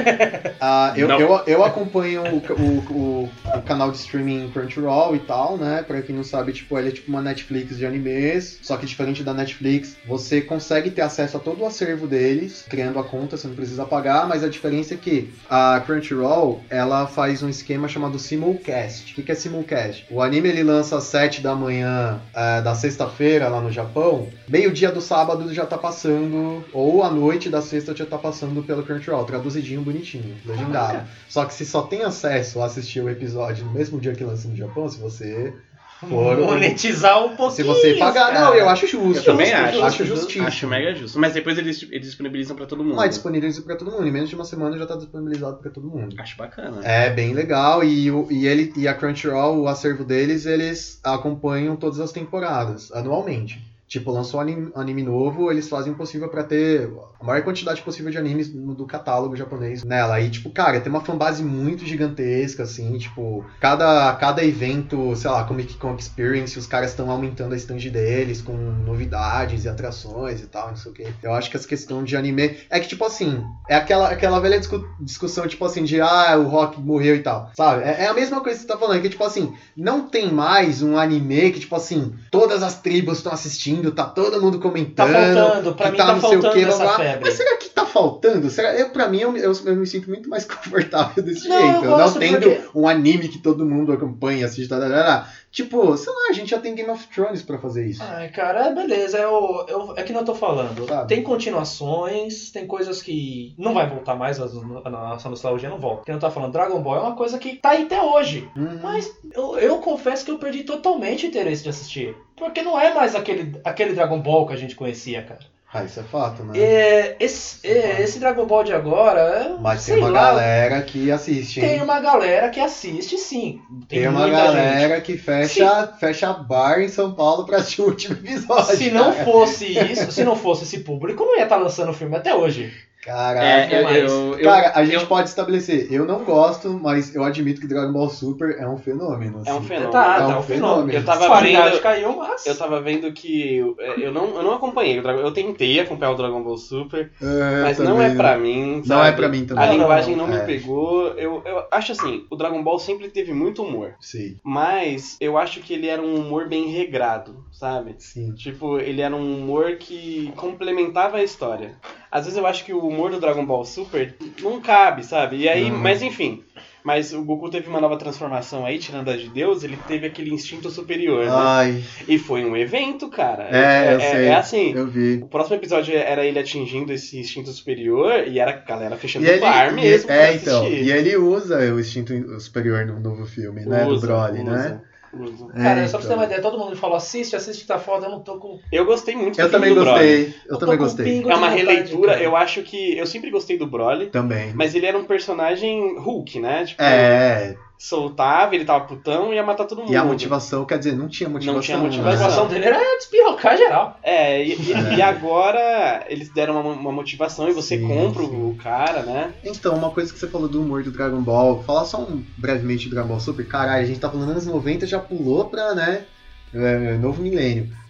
Speaker 2: Ah, eu,
Speaker 3: Não.
Speaker 2: Eu, eu acompanho o, o, o, o canal de streaming Crunchyroll e tal, né? Pra quem não sabe, tipo, ele é tipo uma Netflix de animes. Só que diferente da Netflix, você consegue ter acesso a todo o acervo deles, criando a conta, você não precisa pagar. Mas a diferença é que a Crunchyroll, ela faz um esquema chamado Simulcast. O que que é Simulcast? O anime ele lança às sete da manhã é, da sexta-feira lá no Japão. Meio-dia do sábado já tá passando, ou à noite da sexta já tá passando pelo Crunchyroll, traduzidinho, bonitinho, legendado. Só que se só tem acesso a assistir o episódio no mesmo dia que lança no Japão, se você for...
Speaker 5: Monetizar um pouquinho.
Speaker 2: Se você pagar, não, eu acho justo.
Speaker 3: Eu também
Speaker 2: justo,
Speaker 3: acho.
Speaker 2: Eu acho
Speaker 3: justo,
Speaker 2: justíssimo.
Speaker 3: Acho mega justo. Mas depois eles, eles disponibilizam pra todo mundo.
Speaker 2: Mas disponibiliza pra todo mundo, em menos de uma semana já tá disponibilizado pra todo mundo.
Speaker 3: Acho bacana.
Speaker 2: É bem legal e, o- e, ele, e a Crunchyroll, o acervo deles, eles acompanham todas as temporadas, anualmente. Tipo, lançou anime, anime novo, eles fazem o possível pra ter a maior quantidade possível de animes no, do catálogo japonês nela. E, tipo, cara, tem uma fanbase muito gigantesca, assim, tipo, cada, cada evento, sei lá, Comic Con Experience, os caras estão aumentando a stand deles com novidades e atrações e tal, não sei o quê. Eu acho que essa questão de anime é que, tipo assim, é aquela, aquela velha discu- discussão, tipo assim, de ah, o Rock morreu e tal, sabe? É, é a mesma coisa que você tá falando, que, tipo assim, não tem mais um anime que, tipo assim, todas as tribos estão assistindo, tá todo mundo comentando.
Speaker 5: Tá faltando, pra
Speaker 2: que
Speaker 5: mim
Speaker 2: tá
Speaker 5: tá
Speaker 2: não sei o
Speaker 5: faltando
Speaker 2: quê, blá,
Speaker 5: essa
Speaker 2: blá.
Speaker 5: febre.
Speaker 2: Mas será que tá faltando? Será? Eu, pra mim, eu, eu, eu me sinto muito mais confortável desse
Speaker 5: Não,
Speaker 2: jeito.
Speaker 5: eu
Speaker 2: Eu não
Speaker 5: gosto
Speaker 2: tendo
Speaker 5: porque-
Speaker 2: um anime que todo mundo acompanha, assiste, tá, tá, tá, tá. Tipo, sei lá, a gente já tem Game of Thrones pra fazer isso.
Speaker 5: Ai, cara, é beleza, é, o, é, o- é que não eu tô falando.
Speaker 2: Sabe?
Speaker 5: Tem continuações, tem coisas que não vai voltar mais, a, a nossa nostalgia não volta. Que eu não tá falando, Dragon Ball é uma coisa que tá aí até hoje.
Speaker 2: Hum.
Speaker 5: Mas eu, eu confesso que eu perdi totalmente o interesse de assistir. Porque não é mais aquele, aquele Dragon Ball que a gente conhecia, cara.
Speaker 2: Ah, isso é fato, né?
Speaker 5: É, esse, é, esse Dragon Ball de agora, é,
Speaker 2: Mas
Speaker 5: sei
Speaker 2: tem uma
Speaker 5: lá,
Speaker 2: galera que assiste, hein?
Speaker 5: tem uma galera que assiste, sim. Tem,
Speaker 2: Tem uma
Speaker 5: muita
Speaker 2: galera
Speaker 5: gente.
Speaker 2: que fecha, fecha bar em São Paulo pra assistir o último episódio.
Speaker 5: Se não
Speaker 2: cara.
Speaker 5: fosse isso, se não fosse esse público, não ia estar lançando o filme até hoje.
Speaker 2: Caraca.
Speaker 3: É, eu,
Speaker 5: mas-
Speaker 3: eu, eu-
Speaker 2: Cara, a gente
Speaker 3: eu-
Speaker 2: pode estabelecer. Eu não gosto, mas eu admito que Dragon Ball Super é um fenômeno.
Speaker 3: É um
Speaker 2: assim.
Speaker 3: fenômeno.
Speaker 5: Tá,
Speaker 2: É
Speaker 5: tá
Speaker 2: um
Speaker 5: um fenômeno.
Speaker 2: fenômeno.
Speaker 3: Eu tava
Speaker 5: A qualidade
Speaker 3: vendo-
Speaker 5: caiu, mas...
Speaker 3: Eu tava vendo que é, eu não, eu não acompanhei o Dragon Eu tentei acompanhar o Dragon Ball Super,
Speaker 2: É,
Speaker 3: mas
Speaker 2: também.
Speaker 3: não é pra mim.
Speaker 2: Não
Speaker 3: sabe?
Speaker 2: é pra mim também.
Speaker 3: A linguagem não,
Speaker 2: É.
Speaker 3: me pegou. Eu, eu acho assim, o Dragon Ball sempre teve muito humor.
Speaker 2: Sim,
Speaker 3: Mas eu acho que ele era um humor bem regrado, sabe?
Speaker 2: sim.
Speaker 3: Tipo, ele era um humor que complementava a história. Às vezes eu acho que o humor do Dragon Ball Super não cabe, sabe? E aí,
Speaker 2: Uhum.
Speaker 3: mas enfim. Mas o Goku teve uma nova transformação aí, tirando a de Deus, ele teve aquele instinto superior, né?
Speaker 2: Ai,
Speaker 3: E foi um evento, cara.
Speaker 2: é, eu
Speaker 3: é,
Speaker 2: sei.
Speaker 3: é assim.
Speaker 2: Eu vi.
Speaker 3: O próximo episódio era ele atingindo esse instinto superior e era a galera fechando
Speaker 2: E ele,
Speaker 3: o bar
Speaker 2: e-
Speaker 3: mesmo pra
Speaker 2: é, então,
Speaker 3: assistir.
Speaker 2: e ele usa o instinto superior no novo filme, né?
Speaker 3: Usa,
Speaker 2: do Broly,
Speaker 3: usa,
Speaker 2: né?
Speaker 3: usa.
Speaker 5: Cara,
Speaker 2: É,
Speaker 5: só pra você ter
Speaker 2: então.
Speaker 5: uma ideia, todo mundo falou, assiste, assiste que tá foda, eu não tô com...
Speaker 3: Eu gostei muito
Speaker 2: Eu
Speaker 3: do
Speaker 2: também
Speaker 3: filme do Broly.
Speaker 2: gostei. Eu
Speaker 5: tô
Speaker 2: também
Speaker 5: com
Speaker 2: gostei.
Speaker 5: pingo
Speaker 3: É
Speaker 5: de
Speaker 3: uma
Speaker 5: vontade,
Speaker 3: releitura,
Speaker 5: cara.
Speaker 3: eu acho que. Eu sempre gostei do Broly,
Speaker 2: Também.
Speaker 3: mas ele era um personagem Hulk, né? Tipo,
Speaker 2: É,
Speaker 3: soltava, ele tava putão e ia matar todo mundo.
Speaker 2: e a motivação, quer dizer, não tinha motivação.
Speaker 3: tinha
Speaker 5: A
Speaker 3: motivação.
Speaker 2: né?
Speaker 5: motivação dele era despirrocar geral.
Speaker 3: É, e, e-
Speaker 2: É.
Speaker 3: e agora eles deram uma, uma motivação e você
Speaker 2: Sim,
Speaker 3: compra
Speaker 2: sim.
Speaker 3: o cara, né?
Speaker 2: Então, uma coisa que você falou do humor do Dragon Ball, falar só um, brevemente do Dragon Ball Super, caralho, a gente tá falando anos noventa, já pulou pra, né, é, novo milênio.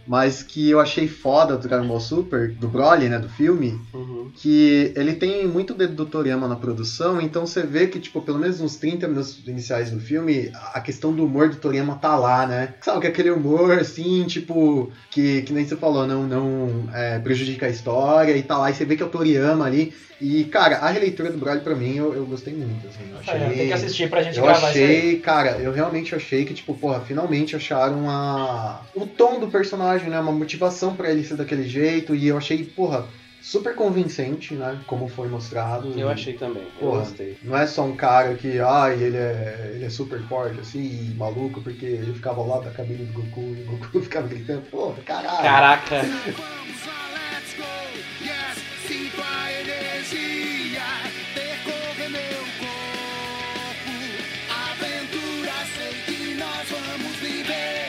Speaker 2: mas que eu achei foda do Dragon Ball Super, do Broly, né, do filme,
Speaker 3: Uhum.
Speaker 2: que ele tem muito dedo do Toriyama na produção, então você vê que, tipo, pelo menos nos trinta minutos iniciais do filme, a questão do humor do Toriyama tá lá, né? Sabe, que é aquele humor, assim, tipo, que, que nem você falou, não, não é, prejudica a história e tá lá, e você vê que é o Toriyama ali. E, cara, a releitura do Broly, pra mim, eu, eu gostei muito, assim. Eu achei,
Speaker 5: É, tem que assistir pra gente
Speaker 2: eu
Speaker 5: gravar isso aí.
Speaker 2: achei, cara, eu realmente achei que, tipo, porra, finalmente acharam a... o tom do personagem, né? Uma motivação pra ele ser daquele jeito. E eu achei, porra, super convincente, né? Como foi mostrado.
Speaker 3: Eu
Speaker 2: E,
Speaker 3: achei também, eu
Speaker 2: porra,
Speaker 3: gostei.
Speaker 2: não é só um cara que, ai, ele é, ele é super forte, assim, e maluco, porque ele ficava ao lado da cabine do Goku e o Goku ficava gritando, porra, caralho.
Speaker 5: Caraca.
Speaker 4: Vamos lá, let's go. Yes, sinto a energia percorrer meu corpo. Aventura, sei que nós vamos viver.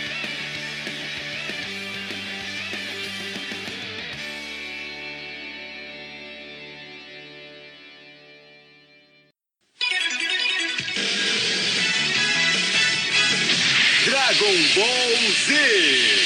Speaker 8: Dragon Ball Z.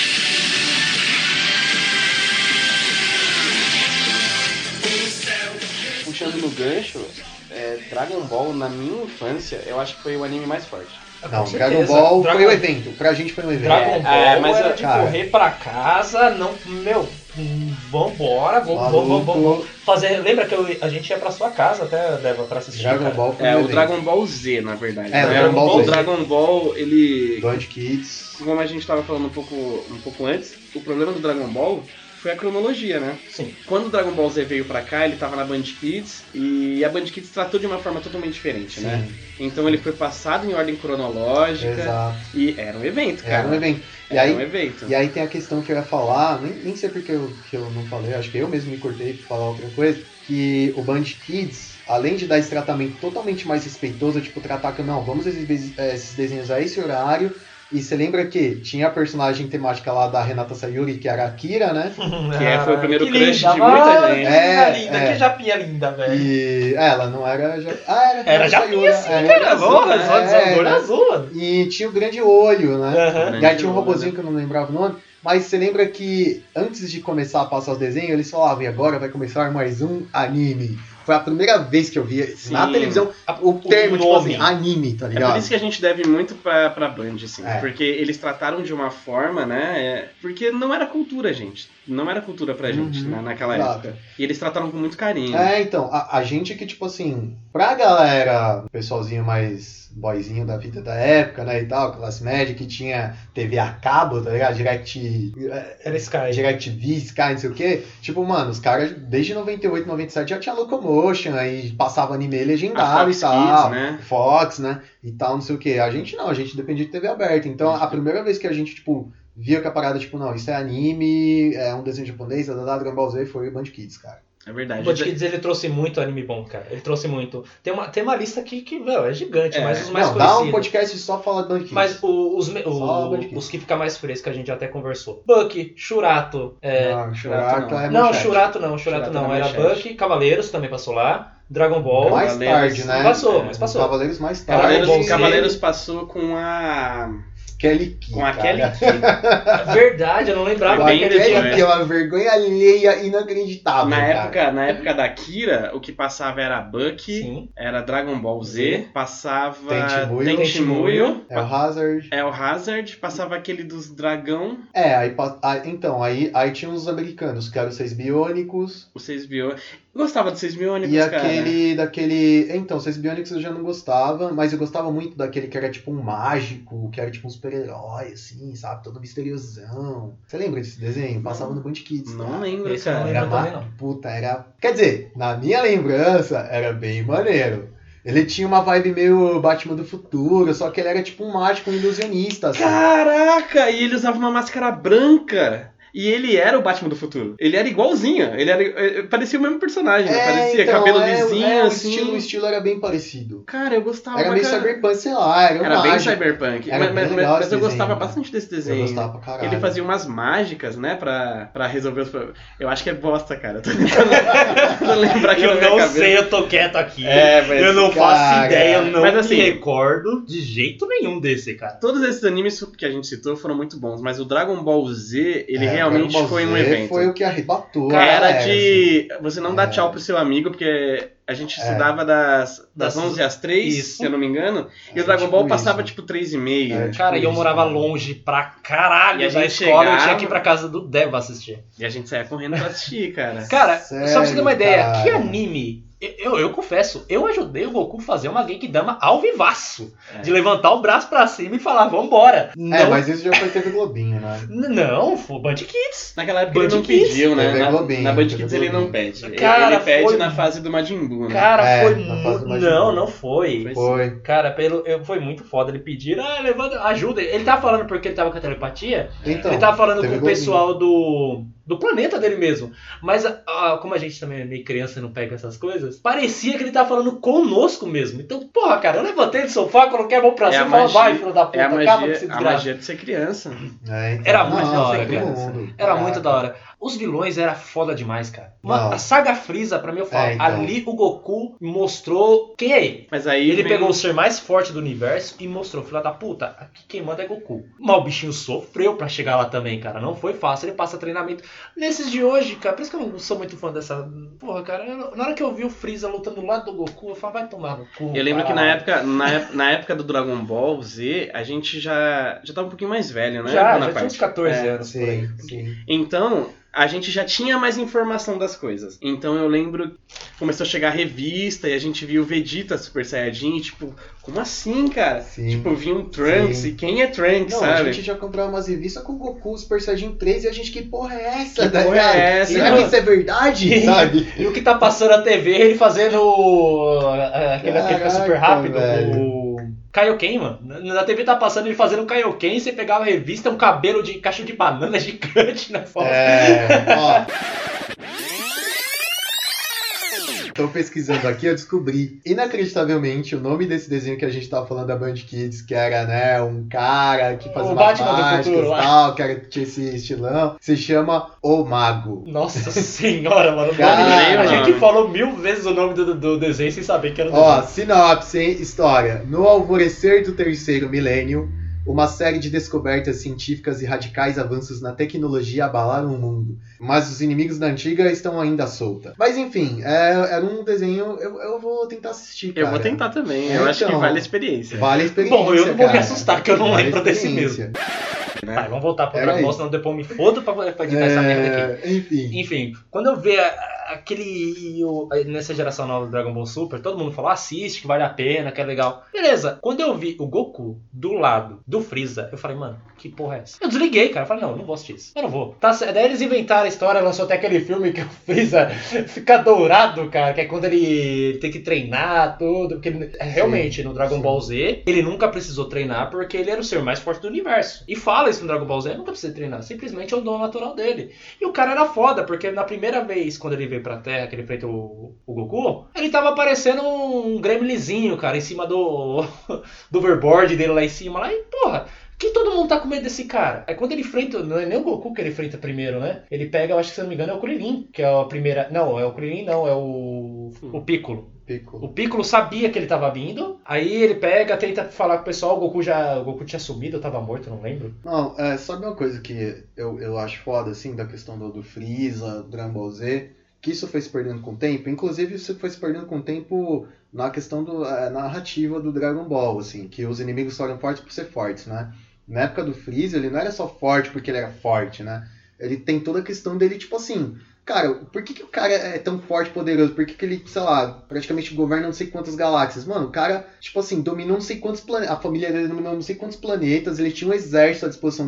Speaker 3: Puxando no gancho, é, Dragon Ball, na minha infância, eu acho que foi o anime mais forte.
Speaker 2: Não,
Speaker 5: Com
Speaker 2: Dragon
Speaker 5: certeza.
Speaker 2: Ball
Speaker 5: Dragon-
Speaker 2: foi o evento, pra gente foi um evento.
Speaker 5: Dragon
Speaker 3: É,
Speaker 5: Ball
Speaker 3: é, mas,
Speaker 5: era de
Speaker 2: cara,
Speaker 5: correr pra casa, não, meu, hum, vambora, vamos, vamos, vamos, vamos, vamos fazer. Lembra que eu- a gente ia pra sua casa até, Deva, pra assistir?
Speaker 2: Dragon
Speaker 5: cara?
Speaker 2: Ball foi
Speaker 3: É,
Speaker 2: um
Speaker 3: o
Speaker 2: evento.
Speaker 3: Dragon Ball Z, na verdade.
Speaker 2: É, o
Speaker 3: né?
Speaker 2: Dragon Ball
Speaker 3: o
Speaker 2: Z.
Speaker 3: Dragon Ball, ele...
Speaker 2: Band Kids.
Speaker 3: Como a gente tava falando um pouco, um pouco antes, o problema do Dragon Ball foi a cronologia, né?
Speaker 5: Sim.
Speaker 3: Quando o Dragon Ball Z veio pra cá, ele tava na Band Kids e a Band Kids tratou de uma forma totalmente diferente,
Speaker 2: Sim.
Speaker 3: né? Então ele foi passado em ordem cronológica
Speaker 2: Exato.
Speaker 3: e era um evento, cara.
Speaker 2: Era um evento. E
Speaker 3: Era
Speaker 2: aí,
Speaker 3: um evento.
Speaker 2: E aí tem a questão que eu ia falar, nem, nem sei porque eu, que eu não falei, acho que eu mesmo me cortei pra falar outra coisa, que o Band Kids, além de dar esse tratamento totalmente mais respeitoso, tipo, tratar que não, vamos exibir eh, esses desenhos a esse horário, e você lembra que tinha a personagem temática lá da Renata Sayuri, que era a Kira, né?
Speaker 3: Que é, foi o primeiro
Speaker 5: Que
Speaker 3: crush
Speaker 5: linda,
Speaker 3: de muita
Speaker 5: mano,
Speaker 3: gente.
Speaker 5: Que
Speaker 2: É,
Speaker 5: linda, linda,
Speaker 2: é.
Speaker 5: que japinha linda, velho.
Speaker 2: E é, ela não era... Já... Ah, era,
Speaker 5: Era
Speaker 2: Renata
Speaker 5: japinha
Speaker 2: Sayuri,
Speaker 5: sim,
Speaker 2: era
Speaker 5: cara,
Speaker 2: azul,
Speaker 5: porra,
Speaker 2: né?
Speaker 5: só desandor
Speaker 2: É,
Speaker 5: azul, mano.
Speaker 2: E tinha o grande olho, né?
Speaker 5: Aham.
Speaker 2: E aí tinha um
Speaker 3: olho,
Speaker 2: robozinho
Speaker 3: né?
Speaker 2: que eu não lembrava o nome. Mas você lembra que antes de começar a passar os desenhos, eles falavam, e agora vai começar mais um anime. Foi a primeira vez que eu vi na
Speaker 3: Sim.
Speaker 2: televisão o termo, tipo
Speaker 5: nome.
Speaker 2: assim, anime, tá
Speaker 3: É
Speaker 2: ligado?
Speaker 3: por isso que a gente deve muito pra, pra Band, assim.
Speaker 2: É.
Speaker 3: Porque eles trataram de uma forma, né? é, porque não era cultura, gente. Não era cultura pra gente,
Speaker 2: Uhum.
Speaker 3: né, naquela
Speaker 2: Exato.
Speaker 3: época. E eles trataram com muito carinho.
Speaker 2: É, então, a, a gente que, tipo assim, pra galera, pessoalzinho mais boyzinho da vida da época, né, e tal, classe média, que tinha T V a cabo, tá ligado? Direct...
Speaker 5: Era Sky.
Speaker 2: DirecTV, Sky, não sei o quê. Tipo, mano, os caras desde noventa e oito, noventa e sete já tinha Locomotion, aí passava anime legendário
Speaker 3: A
Speaker 2: e
Speaker 3: Fox
Speaker 2: tal.
Speaker 3: Kids, né?
Speaker 2: Fox, né? E tal, não sei o quê. A gente não, a gente dependia de T V aberta. Então, a primeira vez que a gente, tipo, via que a parada, tipo, não, isso é anime, é um desenho japonês, da Dragon Ball Z, foi o Band Kids, cara.
Speaker 3: É verdade.
Speaker 5: O Band Kids, ele trouxe muito anime bom, cara. Ele trouxe muito. Tem uma, tem uma lista aqui que, meu, é gigante,
Speaker 3: É.
Speaker 5: mas os mais
Speaker 2: não, dá um
Speaker 5: conhecidos.
Speaker 2: podcast só falar de Band Kids.
Speaker 5: Mas o- os, me-
Speaker 2: Só
Speaker 5: o-
Speaker 2: Band Kids.
Speaker 5: os que ficam mais frescos, que a gente até conversou. Bucky, Churato. É...
Speaker 2: Não,
Speaker 3: Churato
Speaker 2: Churato
Speaker 3: não.
Speaker 2: é
Speaker 5: Não,
Speaker 2: manchete.
Speaker 5: Churato não, Churato
Speaker 3: Churato
Speaker 5: não.
Speaker 3: era
Speaker 5: Era
Speaker 3: manchete.
Speaker 5: Bucky, Cavaleiros também passou lá. Dragon Ball.
Speaker 2: Mais
Speaker 3: Cavaleiros-
Speaker 2: tarde, né?
Speaker 5: Passou, mas passou.
Speaker 2: Cavaleiros mais tarde.
Speaker 3: Cavaleiros,
Speaker 5: Dragon Ball Z.
Speaker 3: Cavaleiros passou com a.
Speaker 2: Kelly Key,
Speaker 3: Com a
Speaker 2: cara.
Speaker 3: Kelly Key.
Speaker 5: Verdade, eu não lembrava
Speaker 3: Bem
Speaker 5: daquele
Speaker 3: depois.
Speaker 5: dia.
Speaker 2: Kelly Key é uma vergonha alheia inacreditável,
Speaker 3: Na
Speaker 2: cara.
Speaker 3: época, na época da Kira, o que passava era Bucky,
Speaker 5: Sim.
Speaker 3: era Dragon Ball Z, passava
Speaker 2: Tenshimuyo.
Speaker 3: Tenshimuyo,
Speaker 2: É o Hazard.
Speaker 3: El Hazard, passava aquele dos dragão,
Speaker 2: É, aí, pa- ah, então, aí, aí tinha os americanos, que eram os seis biônicos,
Speaker 3: os seis biônicos. Eu gostava dos seis biônicos,
Speaker 2: e
Speaker 3: cara.
Speaker 2: aquele, daquele... Então, seis biônicos eu já não gostava, mas eu gostava muito daquele que era tipo um mágico, que era tipo um super-herói, assim, sabe? Todo misteriosão. Você lembra desse desenho? Passava no Band Kids.
Speaker 3: Não
Speaker 2: tá?
Speaker 3: lembro,
Speaker 5: Esse eu não
Speaker 3: cara.
Speaker 5: lembro.
Speaker 2: Era
Speaker 5: também
Speaker 2: ma...
Speaker 5: não.
Speaker 2: Puta, era... Quer dizer, na minha lembrança, era bem maneiro. Ele tinha uma vibe meio Batman do futuro, só que ele era tipo um mágico, um ilusionista, assim.
Speaker 3: Caraca! E ele usava uma máscara branca. E ele era o Batman do futuro. Ele era igualzinho. Ele era. Ele parecia o mesmo personagem, né?
Speaker 2: É,
Speaker 3: Parecia
Speaker 2: então,
Speaker 3: cabelo
Speaker 2: é,
Speaker 3: lisinho,
Speaker 2: é,
Speaker 3: assim.
Speaker 2: O estilo, o estilo era bem parecido.
Speaker 3: Cara, eu gostava.
Speaker 2: Era meio
Speaker 3: cara.
Speaker 2: cyberpunk, sei lá. Era,
Speaker 3: Era
Speaker 2: mágico.
Speaker 3: bem cyberpunk.
Speaker 2: Era
Speaker 3: mas
Speaker 2: bem
Speaker 3: mas,
Speaker 2: legal
Speaker 3: mas
Speaker 2: esse
Speaker 3: eu gostava
Speaker 2: desenho.
Speaker 3: bastante desse desenho.
Speaker 2: Eu gostava pra caralho.
Speaker 3: Ele fazia umas mágicas, né? Pra, pra resolver os problemas. Eu acho que é bosta, cara. Tô tentando lembrar aqui na
Speaker 5: Eu
Speaker 3: minha
Speaker 5: não
Speaker 3: cabeça.
Speaker 5: sei, eu tô quieto aqui.
Speaker 3: É, mas,
Speaker 5: eu não
Speaker 2: cara,
Speaker 5: faço ideia, eu não
Speaker 3: mas assim,
Speaker 5: me recordo de jeito nenhum desse, cara.
Speaker 3: Todos esses animes que a gente citou foram muito bons, mas o Dragon Ball Z, ele
Speaker 2: É,
Speaker 3: realmente
Speaker 2: Dragon Ball
Speaker 3: foi um
Speaker 2: Z
Speaker 3: evento.
Speaker 2: Foi o que arrebatou.
Speaker 3: Cara, era
Speaker 2: galera,
Speaker 3: de você não dar
Speaker 2: É.
Speaker 3: tchau pro seu amigo, porque a gente
Speaker 2: É.
Speaker 3: estudava das, das
Speaker 5: Das-
Speaker 3: onze às três,
Speaker 5: Isso.
Speaker 3: se eu não me engano, e
Speaker 2: É,
Speaker 3: o Dragon
Speaker 2: tipo
Speaker 3: Ball passava
Speaker 2: isso.
Speaker 3: tipo três e meia.
Speaker 2: É, tipo
Speaker 5: Cara, e eu
Speaker 2: isso,
Speaker 5: morava
Speaker 2: cara.
Speaker 5: longe pra caralho
Speaker 3: E a
Speaker 5: da
Speaker 3: gente
Speaker 5: escola, eu
Speaker 3: chegava-
Speaker 5: tinha que ir pra casa do Deva assistir.
Speaker 3: E a gente saía correndo pra assistir, cara.
Speaker 5: Cara,
Speaker 2: Sério,
Speaker 5: só pra você ter uma ideia,
Speaker 2: cara?
Speaker 5: que anime... Eu, eu, eu confesso, eu ajudei o Goku a fazer uma Genkidama ao vivaço.
Speaker 3: É.
Speaker 5: De levantar o braço pra cima e falar, vambora.
Speaker 2: É,
Speaker 5: Não,
Speaker 2: mas isso já foi T V Globinho, né?
Speaker 5: não, foi Band Kids.
Speaker 3: Naquela época ele
Speaker 5: Band
Speaker 3: não
Speaker 5: Kids.
Speaker 3: pediu, né?
Speaker 2: T V
Speaker 3: Na,
Speaker 2: Globinho,
Speaker 3: na Band
Speaker 2: T V
Speaker 3: Kids ele não
Speaker 2: Globinho.
Speaker 3: pede.
Speaker 5: Cara,
Speaker 3: ele pede
Speaker 5: foi-
Speaker 3: na fase do Majin Buu, né?
Speaker 5: Cara,
Speaker 2: É,
Speaker 5: foi
Speaker 2: na fase do
Speaker 5: muito...
Speaker 2: Majin
Speaker 5: Não,
Speaker 2: Buu.
Speaker 5: não foi.
Speaker 3: Foi.
Speaker 2: Foi.
Speaker 5: Cara, pelo, eu- foi muito foda ele pedir, ah, levanta, ajuda. Ele tava falando porque ele tava com a telepatia,
Speaker 2: Então,
Speaker 5: ele tava falando
Speaker 2: T V
Speaker 5: com o
Speaker 2: Globinho.
Speaker 5: pessoal do, do planeta dele mesmo. Mas ah, como a gente também é meio criança e não pega essas coisas, parecia que ele tava falando conosco mesmo. Então, porra, cara, eu levantei do sofá, coloquei a mão pra
Speaker 3: É
Speaker 5: cima
Speaker 3: a
Speaker 5: e falei,
Speaker 3: magia-
Speaker 5: vai, filho da puta,
Speaker 3: É a
Speaker 5: acaba com
Speaker 3: magia,
Speaker 5: esse
Speaker 3: a
Speaker 5: desgraça.
Speaker 3: magia de ser criança.
Speaker 2: É, então,
Speaker 5: Era muito
Speaker 2: nossa,
Speaker 5: da hora,
Speaker 2: todo
Speaker 5: cara.
Speaker 2: mundo.
Speaker 5: Era
Speaker 2: Caraca.
Speaker 5: muito da hora. Os vilões era foda demais, cara. Uma-
Speaker 2: Não.
Speaker 5: a saga Freeza, pra mim, eu falo,
Speaker 2: É, então.
Speaker 5: ali o Goku mostrou quem é ele.
Speaker 3: Mas aí
Speaker 5: Ele
Speaker 3: vem-
Speaker 5: pegou o ser mais forte do universo e mostrou, filha da puta, aqui quem manda é Goku. Mas o bichinho sofreu pra chegar lá também, cara. Não foi fácil, ele passa treinamento. Nesses de hoje, cara, por isso que eu não sou muito fã dessa... Porra, cara, eu- na hora que eu vi o Freeza lutando do lado do Goku, eu falei, vai tomar no cu.
Speaker 3: Eu lembro que
Speaker 5: cara.
Speaker 3: na época, na, ép- na época do Dragon Ball Z, a gente já, já tava um pouquinho mais velho, né?
Speaker 5: Já, já
Speaker 3: Bonaparte?
Speaker 5: tinha uns catorze
Speaker 3: É.
Speaker 5: anos por aí.
Speaker 2: Sim, sim.
Speaker 3: Então, a gente já tinha mais informação das coisas. Então eu lembro que começou a chegar a revista e a gente viu o Vegeta Super Saiyajin, e, tipo, como assim, cara?
Speaker 2: Sim.
Speaker 3: Tipo, vinha um Trunks,
Speaker 2: Sim.
Speaker 3: e quem é Trunks,
Speaker 2: Não,
Speaker 3: sabe?
Speaker 2: a gente já comprava umas revistas com Goku, Super Saiyajin três e a gente, que porra é essa?
Speaker 3: Que
Speaker 2: tá
Speaker 3: porra é
Speaker 2: ligado?
Speaker 3: essa?
Speaker 2: Será que isso é verdade? Sabe?
Speaker 5: E o que tá passando na T V, ele fazendo uh, aquele, aquele que é super
Speaker 2: Caraca,
Speaker 5: rápido,
Speaker 2: velho.
Speaker 5: o Kaioken, mano. Na T V tá passando ele fazendo um Kaioken, você pegava a revista, um cabelo de caixa de banana gigante na foto.
Speaker 2: É, ó. Tô pesquisando aqui, eu descobri inacreditavelmente o nome desse desenho que a gente tava falando da Band Kids, que era, né, um cara que fazia
Speaker 5: O
Speaker 2: umas
Speaker 5: Batman do
Speaker 2: mágicas
Speaker 5: futuro
Speaker 2: e
Speaker 5: lá.
Speaker 2: tal, que era, tinha esse estilão, se chama O Mago.
Speaker 5: Nossa senhora, mano. O
Speaker 2: Cara,
Speaker 5: nome- a
Speaker 3: mano.
Speaker 5: gente falou mil vezes o nome do, do desenho sem saber que era o
Speaker 2: Ó,
Speaker 5: desenho.
Speaker 2: sinopse, hein? História. No alvorecer do terceiro milênio, uma série de descobertas científicas e radicais avanços na tecnologia abalaram o mundo. Mas os inimigos da antiga estão ainda à solta. Mas enfim, é, era um desenho. Eu, eu vou tentar assistir, cara.
Speaker 3: Eu vou tentar também,
Speaker 2: É,
Speaker 3: eu acho que
Speaker 2: então.
Speaker 3: vale a experiência.
Speaker 2: Vale a experiência.
Speaker 5: Bom, eu não vou me
Speaker 2: cara.
Speaker 5: assustar, que eu não
Speaker 2: Vale a
Speaker 5: lembro desse
Speaker 2: experiência.
Speaker 5: Vai, vamos voltar pro
Speaker 2: Era
Speaker 5: Dragon Ball,
Speaker 2: isso.
Speaker 5: senão depois eu me fodo pra, pra editar essa merda aqui.
Speaker 2: É, enfim.
Speaker 5: Enfim, quando eu ver a- aquele. o- nessa geração nova do Dragon Ball Super, todo mundo falou, assiste, que vale a pena, que é legal. Beleza, quando eu vi o Goku do lado do Freeza, eu falei, mano, que porra é essa? Eu desliguei, cara. Eu falei, não, eu não vou assistir isso. Eu não vou. Tá, certo. Daí eles inventaram a história, lançou até aquele filme que o Freeza fica dourado, cara, que é quando ele tem que treinar tudo. Porque ele- é, realmente, no Dragon
Speaker 2: sim.
Speaker 5: Ball Z, ele nunca precisou treinar porque ele era o ser mais forte do universo. E fala isso no Dragon Ball Z, ele nunca precisa treinar. Simplesmente é o dom natural dele. E o cara era foda, porque na primeira vez, quando ele veio pra Terra, que ele enfrenta o, o Goku, ele tava parecendo um gremlinzinho, cara, em cima do, do overboard dele lá em cima. Lá, e porra, que todo mundo tá com medo desse cara? Aí quando ele enfrenta, não é nem o Goku que ele enfrenta primeiro, né? Ele pega, eu acho que se eu não me engano, é o Krillin, que é a primeira... Não, é o Krillin não, é o, o Piccolo.
Speaker 2: Piccolo.
Speaker 5: O Piccolo sabia que ele tava vindo, aí ele pega, tenta falar com o pessoal, o Goku já... O Goku tinha sumido, eu tava morto, não lembro.
Speaker 2: Não, é, sabe uma coisa que eu, eu acho foda, assim, da questão do, do Freeza, do Dragon Ball Z, que isso foi se perdendo com o tempo, inclusive isso foi se perdendo com o tempo na questão da narrativa do Dragon Ball, assim, que os inimigos só eram fortes por ser fortes, né? Na época do Freeza, ele não era só forte porque ele era forte, né? Ele tem toda a questão dele, tipo assim... Cara, por que, que o cara é tão forte e poderoso? Por que, que ele, sei lá, praticamente governa não sei quantas galáxias? Mano, o cara, tipo assim, dominou não sei quantos planetas. A família dele dominou não sei quantos planetas. Ele tinha um exército à disposição dele.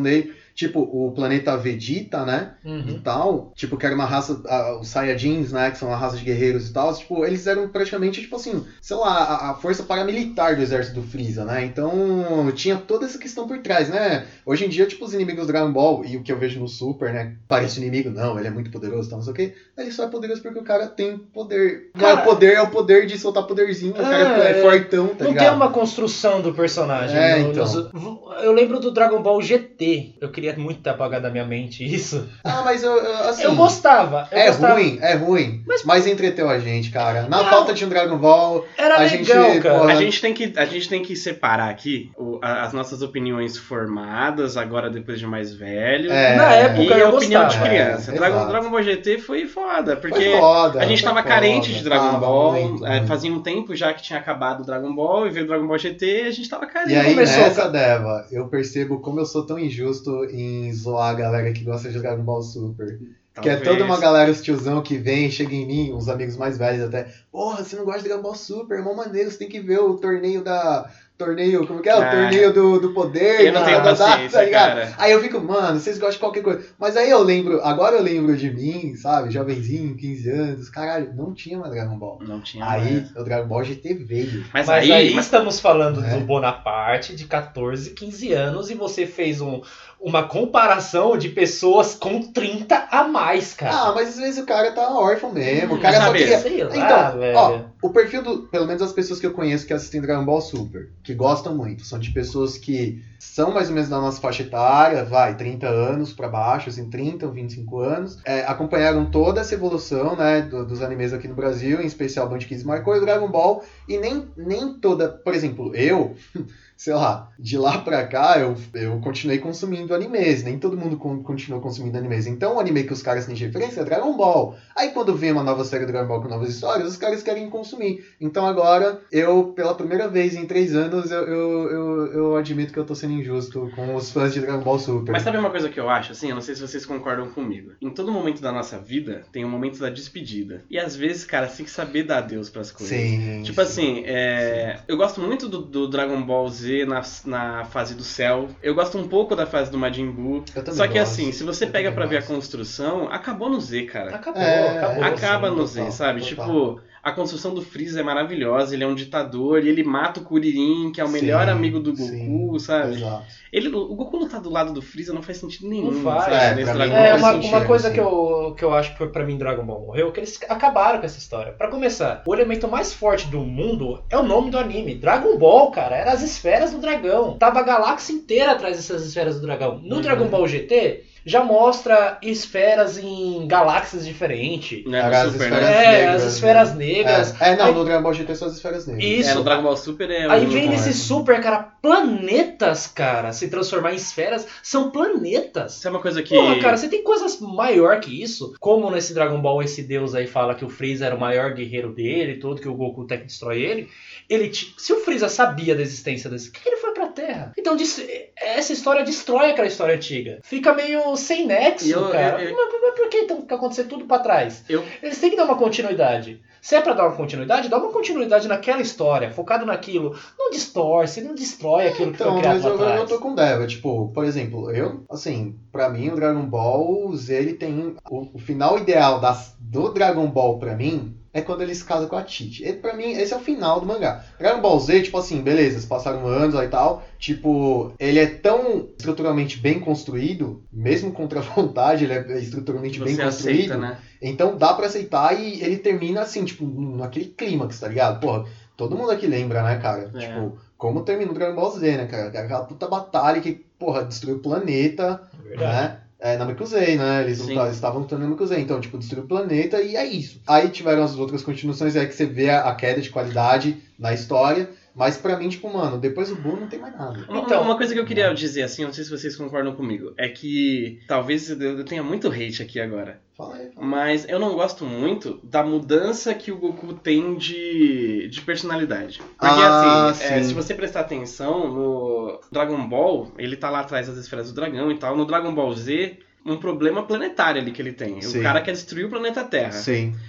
Speaker 2: Tipo, o planeta Vegeta, né?
Speaker 5: Uhum.
Speaker 2: E tal. Tipo, que era uma raça... A, os Saiyajins, né? Que são uma raça de guerreiros e tal. Tipo, eles eram praticamente, tipo assim... Sei lá, a, a força paramilitar do exército do Freeza, né? Então, tinha toda essa questão por trás, né? Hoje em dia, tipo, os inimigos do Dragon Ball... E o que eu vejo no Super, né? Parece inimigo. Não, ele é muito poderoso, tal, não sei o quê. Ele só é poderoso porque o cara tem poder. Cara, não é o poder, é o poder de soltar poderzinho. É, o cara é, é fortão, tá
Speaker 5: não
Speaker 2: ligado?
Speaker 5: Não tem uma construção do personagem.
Speaker 2: É,
Speaker 5: no,
Speaker 2: então.
Speaker 5: Nos, eu lembro do Dragon Ball G T. Eu queria muito ter apagado da minha mente isso.
Speaker 2: Ah, mas eu, eu assim...
Speaker 5: Eu gostava. Eu
Speaker 2: é
Speaker 5: gostava.
Speaker 2: ruim, é ruim. Mas, mas entreteu a gente, cara. Na não, falta de um Dragon Ball...
Speaker 5: Era
Speaker 2: a
Speaker 5: legal,
Speaker 2: gente,
Speaker 5: cara.
Speaker 3: A gente, tem que, a gente tem que separar aqui o, a, as nossas opiniões formadas, agora depois de mais velho.
Speaker 2: É,
Speaker 5: na época
Speaker 3: e
Speaker 5: eu
Speaker 3: a opinião
Speaker 5: gostava.
Speaker 3: de criança.
Speaker 2: É,
Speaker 3: Dragon, Dragon Ball G T foi foda, porque
Speaker 2: foi foda,
Speaker 3: a gente tava
Speaker 2: foda,
Speaker 3: carente de Dragon
Speaker 2: tava
Speaker 3: Ball.
Speaker 2: muito,
Speaker 3: é,
Speaker 2: muito.
Speaker 3: Fazia um tempo já que tinha acabado o Dragon Ball e veio o Dragon Ball G T e a gente tava carente.
Speaker 2: E aí,
Speaker 5: Começou,
Speaker 2: nessa,
Speaker 5: cara.
Speaker 2: Deva, eu percebo como eu sou tão injusto em zoar a galera que gosta de Dragon Ball Super. Que é toda uma galera, os tiozão que vem, chega em mim, uns amigos mais velhos até. Porra, você não gosta de Dragon Ball Super? É mó maneiro, você tem que ver o torneio da... Torneio, como que é? O
Speaker 3: Ah,
Speaker 2: torneio do, do poder.
Speaker 3: eu não tenho
Speaker 2: da, da,
Speaker 3: paciência,
Speaker 2: tá ligado?
Speaker 3: cara.
Speaker 2: Aí eu fico, mano, vocês gostam de qualquer coisa. Mas aí eu lembro, agora eu lembro de mim, sabe? Jovenzinho, quinze anos. Caralho, não tinha mais Dragon Ball.
Speaker 3: Não tinha
Speaker 2: Aí
Speaker 3: mais.
Speaker 2: o Dragon Ball G T veio.
Speaker 3: Mas,
Speaker 5: Mas
Speaker 3: aí,
Speaker 5: aí
Speaker 3: mas-
Speaker 5: estamos falando
Speaker 2: É.
Speaker 5: do Bonaparte de catorze, quinze anos e você fez um, uma comparação de pessoas com trinta a mais, cara.
Speaker 2: Ah, mas às vezes o cara tá órfão mesmo. O cara
Speaker 3: Sabe,
Speaker 2: só queria...
Speaker 5: sei lá,
Speaker 2: Então,
Speaker 5: velho.
Speaker 2: ó, o perfil do... Pelo menos as pessoas que eu conheço que assistem Dragon Ball Super, que gostam muito, são de pessoas que são mais ou menos da nossa faixa etária, vai, trinta anos pra baixo, assim, trinta ou vinte e cinco anos, é, acompanharam toda essa evolução, né, do- dos animes aqui no Brasil, em especial Band Kids marcou e o Dragon Ball, e nem, nem toda... Por exemplo, eu... Sei lá, de lá pra cá eu, eu continuei consumindo animes, nem todo mundo con- continuou consumindo animes. Então o anime que os caras têm de referência é Dragon Ball. Aí quando vem uma nova série do Dragon Ball com novas histórias, os caras querem consumir. Então agora, eu, pela primeira vez em três anos, eu, eu, eu, eu admito que eu tô sendo injusto com os fãs de Dragon Ball Super.
Speaker 3: Mas sabe uma coisa que eu acho, assim? Eu não sei se vocês concordam comigo. Em todo momento da nossa vida, tem um momento da despedida. E às vezes, cara, você tem que saber dar adeus pras coisas.
Speaker 2: Sim.
Speaker 3: Tipo
Speaker 2: sim.
Speaker 3: assim, é... eu gosto muito do, do Dragon Ball Z na, na fase do Cell. Eu gosto um pouco da fase do Majin Buu.
Speaker 2: Eu também
Speaker 3: Só que
Speaker 2: gosto.
Speaker 3: assim, se você
Speaker 2: Eu
Speaker 3: pega
Speaker 2: também
Speaker 3: pra ver a
Speaker 2: gosto.
Speaker 3: construção, acabou no Z, cara.
Speaker 5: Acabou,
Speaker 2: É,
Speaker 5: acabou.
Speaker 3: Acaba
Speaker 2: sim,
Speaker 3: no
Speaker 2: total,
Speaker 3: Z, sabe?
Speaker 2: total.
Speaker 3: Tipo, a construção do Freeza é maravilhosa, ele é um ditador, e ele mata o Kuririn, que é o melhor
Speaker 2: Sim,
Speaker 3: amigo do Goku,
Speaker 2: sim,
Speaker 3: sabe?
Speaker 2: Exato.
Speaker 3: Ele, o Goku lutar do lado do Freeza não faz sentido nenhum,
Speaker 5: Não faz.
Speaker 3: sabe?
Speaker 2: É,
Speaker 3: Nesse
Speaker 2: pra mim
Speaker 3: Dragon
Speaker 2: não
Speaker 5: É,
Speaker 3: Ball.
Speaker 2: faz
Speaker 5: uma,
Speaker 2: sentido,
Speaker 5: uma coisa
Speaker 2: assim.
Speaker 5: que eu, que eu acho que foi pra mim Dragon Ball morreu, que eles acabaram com essa história. Pra começar, o elemento mais forte do mundo é o nome do anime. Dragon Ball, cara, era as esferas do dragão. Tava a galáxia inteira atrás dessas esferas do dragão. No
Speaker 3: Uhum.
Speaker 5: Dragon Ball G T, já mostra esferas em galáxias diferentes.
Speaker 3: Né,
Speaker 2: As
Speaker 3: no Super,
Speaker 2: esferas
Speaker 3: né?
Speaker 5: É,
Speaker 2: negras,
Speaker 5: as esferas
Speaker 2: né?
Speaker 5: negras.
Speaker 2: É, é, não,
Speaker 5: Aí-
Speaker 2: no Dragon Ball G T são as esferas negras.
Speaker 5: Isso.
Speaker 3: É, no Dragon Ball Super é
Speaker 5: Aí
Speaker 3: um-
Speaker 5: vem
Speaker 2: muito
Speaker 5: nesse
Speaker 2: mais.
Speaker 5: super, cara, planetas, cara, se transformar em esferas, são planetas.
Speaker 3: Isso é uma coisa que...
Speaker 5: Porra, cara, você tem coisas maior que isso. Como nesse Dragon Ball esse deus aí fala que o Freeza era o maior guerreiro dele, tudo, que o Goku até que destrói ele. Ele t- se o Freeza sabia da existência desse, por que ele foi pra Terra? Então dis- essa história destrói aquela história antiga. Fica meio sem nexo,
Speaker 3: E eu-
Speaker 5: cara.
Speaker 3: eu- eu-
Speaker 5: Mas, mas por que então que acontecer tudo pra trás?
Speaker 3: Eu-
Speaker 5: Eles têm que dar uma continuidade. Se é pra dar uma continuidade, dá uma continuidade naquela história, focado naquilo. Não distorce, não destrói aquilo que
Speaker 2: Então,
Speaker 5: foi criado
Speaker 2: mas
Speaker 5: lá
Speaker 2: eu,
Speaker 5: atrás.
Speaker 2: eu tô com Deva. Tipo, por exemplo, eu, assim, pra mim o Dragon Ball Z, ele tem... O, o final ideal das, do Dragon Ball, pra mim, é quando ele se casa com a Tite. Ele, pra mim, esse é o final do mangá. Dragon Ball Z, tipo assim, beleza, se passaram anos aí e tal, tipo, ele é tão estruturalmente bem construído, mesmo contra a vontade, ele é estruturalmente bem
Speaker 3: Você
Speaker 2: construído.
Speaker 3: aceita, né?
Speaker 2: Então dá pra aceitar e ele termina assim, tipo, naquele clímax, tá ligado? Porra, todo mundo aqui lembra, né, cara?
Speaker 3: É.
Speaker 2: Tipo, como terminou o Dragon Ball Z, né, cara? Aquela puta batalha que, porra, destruiu o planeta,
Speaker 5: Verdade.
Speaker 2: né? É, na Mikuzei, né? Eles
Speaker 3: Sim.
Speaker 2: lutavam- eles estavam lutando na Mikuzei. Então, tipo, destruiu o planeta e é isso. Aí tiveram as outras continuações, é que você vê a, a queda de qualidade na história. Mas pra mim, tipo, mano, depois do Buu não tem mais nada.
Speaker 3: Uma,
Speaker 5: Então-
Speaker 3: uma coisa que eu queria dizer, assim, não sei se vocês concordam comigo, é que talvez eu eu tenha muito hate aqui agora,
Speaker 2: Fala aí. Fala.
Speaker 3: mas eu não gosto muito da mudança que o Goku tem de, de personalidade. Porque,
Speaker 2: Ah,
Speaker 3: assim, é,
Speaker 2: sim.
Speaker 3: se você prestar atenção no Dragon Ball, ele tá lá atrás das esferas do dragão e tal, no Dragon Ball Z, um problema planetário ali que ele tem.
Speaker 2: Sim.
Speaker 3: O cara quer destruir o planeta Terra.
Speaker 2: Sim.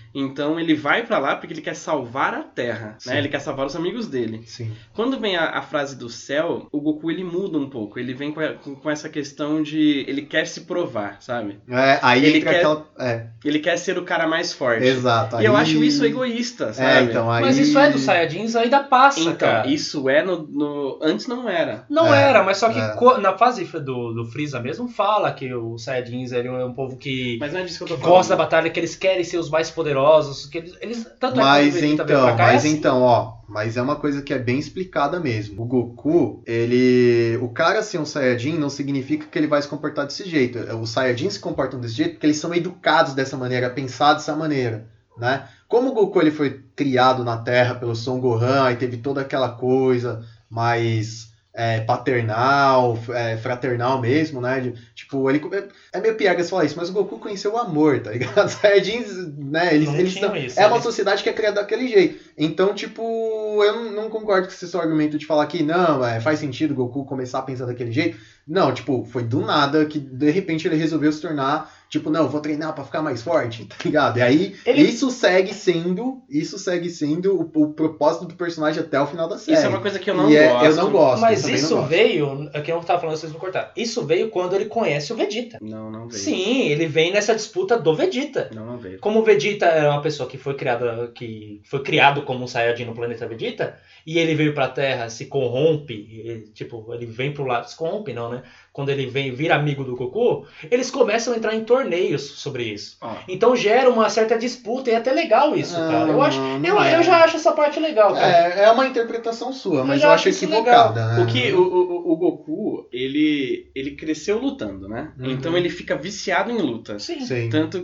Speaker 3: Então ele vai pra lá porque ele quer salvar a Terra,
Speaker 2: Sim.
Speaker 3: né? Ele quer salvar os amigos dele.
Speaker 2: Sim.
Speaker 3: Quando vem a, a frase do céu, o Goku ele muda um pouco. Ele vem com, a- com- com essa questão de ele quer se provar, sabe?
Speaker 2: É, aí
Speaker 3: Ele
Speaker 2: entra
Speaker 3: quer-
Speaker 2: aquela... É,
Speaker 3: Ele quer ser o cara mais forte.
Speaker 2: exato.
Speaker 3: E
Speaker 2: aí...
Speaker 3: eu acho isso egoísta, sabe?
Speaker 2: É, então, aí...
Speaker 5: Mas isso é dos Saiyajins, ainda passa,
Speaker 3: Então,
Speaker 5: cara.
Speaker 3: isso é no, no- Antes não era.
Speaker 5: Não
Speaker 2: É,
Speaker 5: era, mas só que
Speaker 2: é.
Speaker 5: co- na fase do, do Freeza mesmo fala que os Saiyajins ele é um povo que,
Speaker 3: Mas não é disso que eu tô
Speaker 5: que
Speaker 3: falando.
Speaker 5: gosta da batalha, que eles querem ser os mais poderosos, que eles, eles tanto é que
Speaker 2: Mas
Speaker 5: quando o Vegeta veio
Speaker 2: então,
Speaker 5: pra cá,
Speaker 2: mas
Speaker 5: é assim.
Speaker 2: então, ó, mas é uma coisa que é bem explicada mesmo. O Goku, ele, o cara ser um Saiyajin não significa que ele vai se comportar desse jeito. Os Saiyajins se comportam desse jeito porque eles são educados dessa maneira, pensados dessa maneira, né? Como o Goku ele foi criado na Terra pelo Son Gohan e teve toda aquela coisa mais é, paternal, é, fraternal mesmo, né? De, tipo, ele é meio piegas falar isso, mas o Goku conheceu o amor, tá ligado? Os Saiyajins, né? Eles,
Speaker 5: Não
Speaker 2: eles
Speaker 5: tinham
Speaker 2: são,
Speaker 5: isso,
Speaker 2: é uma
Speaker 5: eles-
Speaker 2: sociedade que é criada daquele jeito. Então, tipo, eu não, não concordo com esse seu argumento de falar que não, é, faz sentido o Goku começar a pensar daquele jeito. Não, tipo, foi do nada que de repente ele resolveu se tornar, tipo, não, eu vou treinar pra ficar mais forte, tá ligado? E aí,
Speaker 5: Ele-
Speaker 2: isso segue sendo, isso segue sendo o, o propósito do personagem até o final da série.
Speaker 3: Isso é uma coisa que eu não
Speaker 2: E é-
Speaker 3: gosto.
Speaker 2: eu não gosto. eu
Speaker 5: Mas
Speaker 2: também não
Speaker 5: isso
Speaker 2: gosto.
Speaker 5: veio, é que eu tava falando, vocês vão cortar. Isso veio quando ele conhece o Vegeta.
Speaker 3: Não, não veio.
Speaker 5: Sim, ele vem nessa disputa do Vegeta.
Speaker 3: Não, não veio.
Speaker 5: Como o Vegeta é uma pessoa que foi criada, que foi criado como um Saiyajin no planeta Vegeta, e ele veio pra Terra, se corrompe, e, tipo, ele vem pro lado, se corrompe não, né? Quando ele vem, vira amigo do Goku, eles começam a entrar em torneios sobre isso.
Speaker 3: Ó,
Speaker 5: Então gera uma certa disputa e é até legal isso,
Speaker 2: Ah,
Speaker 5: cara. Eu, acho,
Speaker 2: não
Speaker 5: eu,
Speaker 2: é.
Speaker 5: eu já acho essa parte legal, cara.
Speaker 2: É, é uma interpretação sua,
Speaker 5: Eu
Speaker 2: mas
Speaker 5: já
Speaker 2: eu
Speaker 5: acho
Speaker 2: acho
Speaker 5: isso
Speaker 2: equivocada, né?
Speaker 3: O que o, o, o Goku, ele, ele cresceu lutando, né?
Speaker 2: Uhum.
Speaker 3: Então ele fica viciado em luta.
Speaker 5: Sim.
Speaker 2: Sim,
Speaker 3: Tanto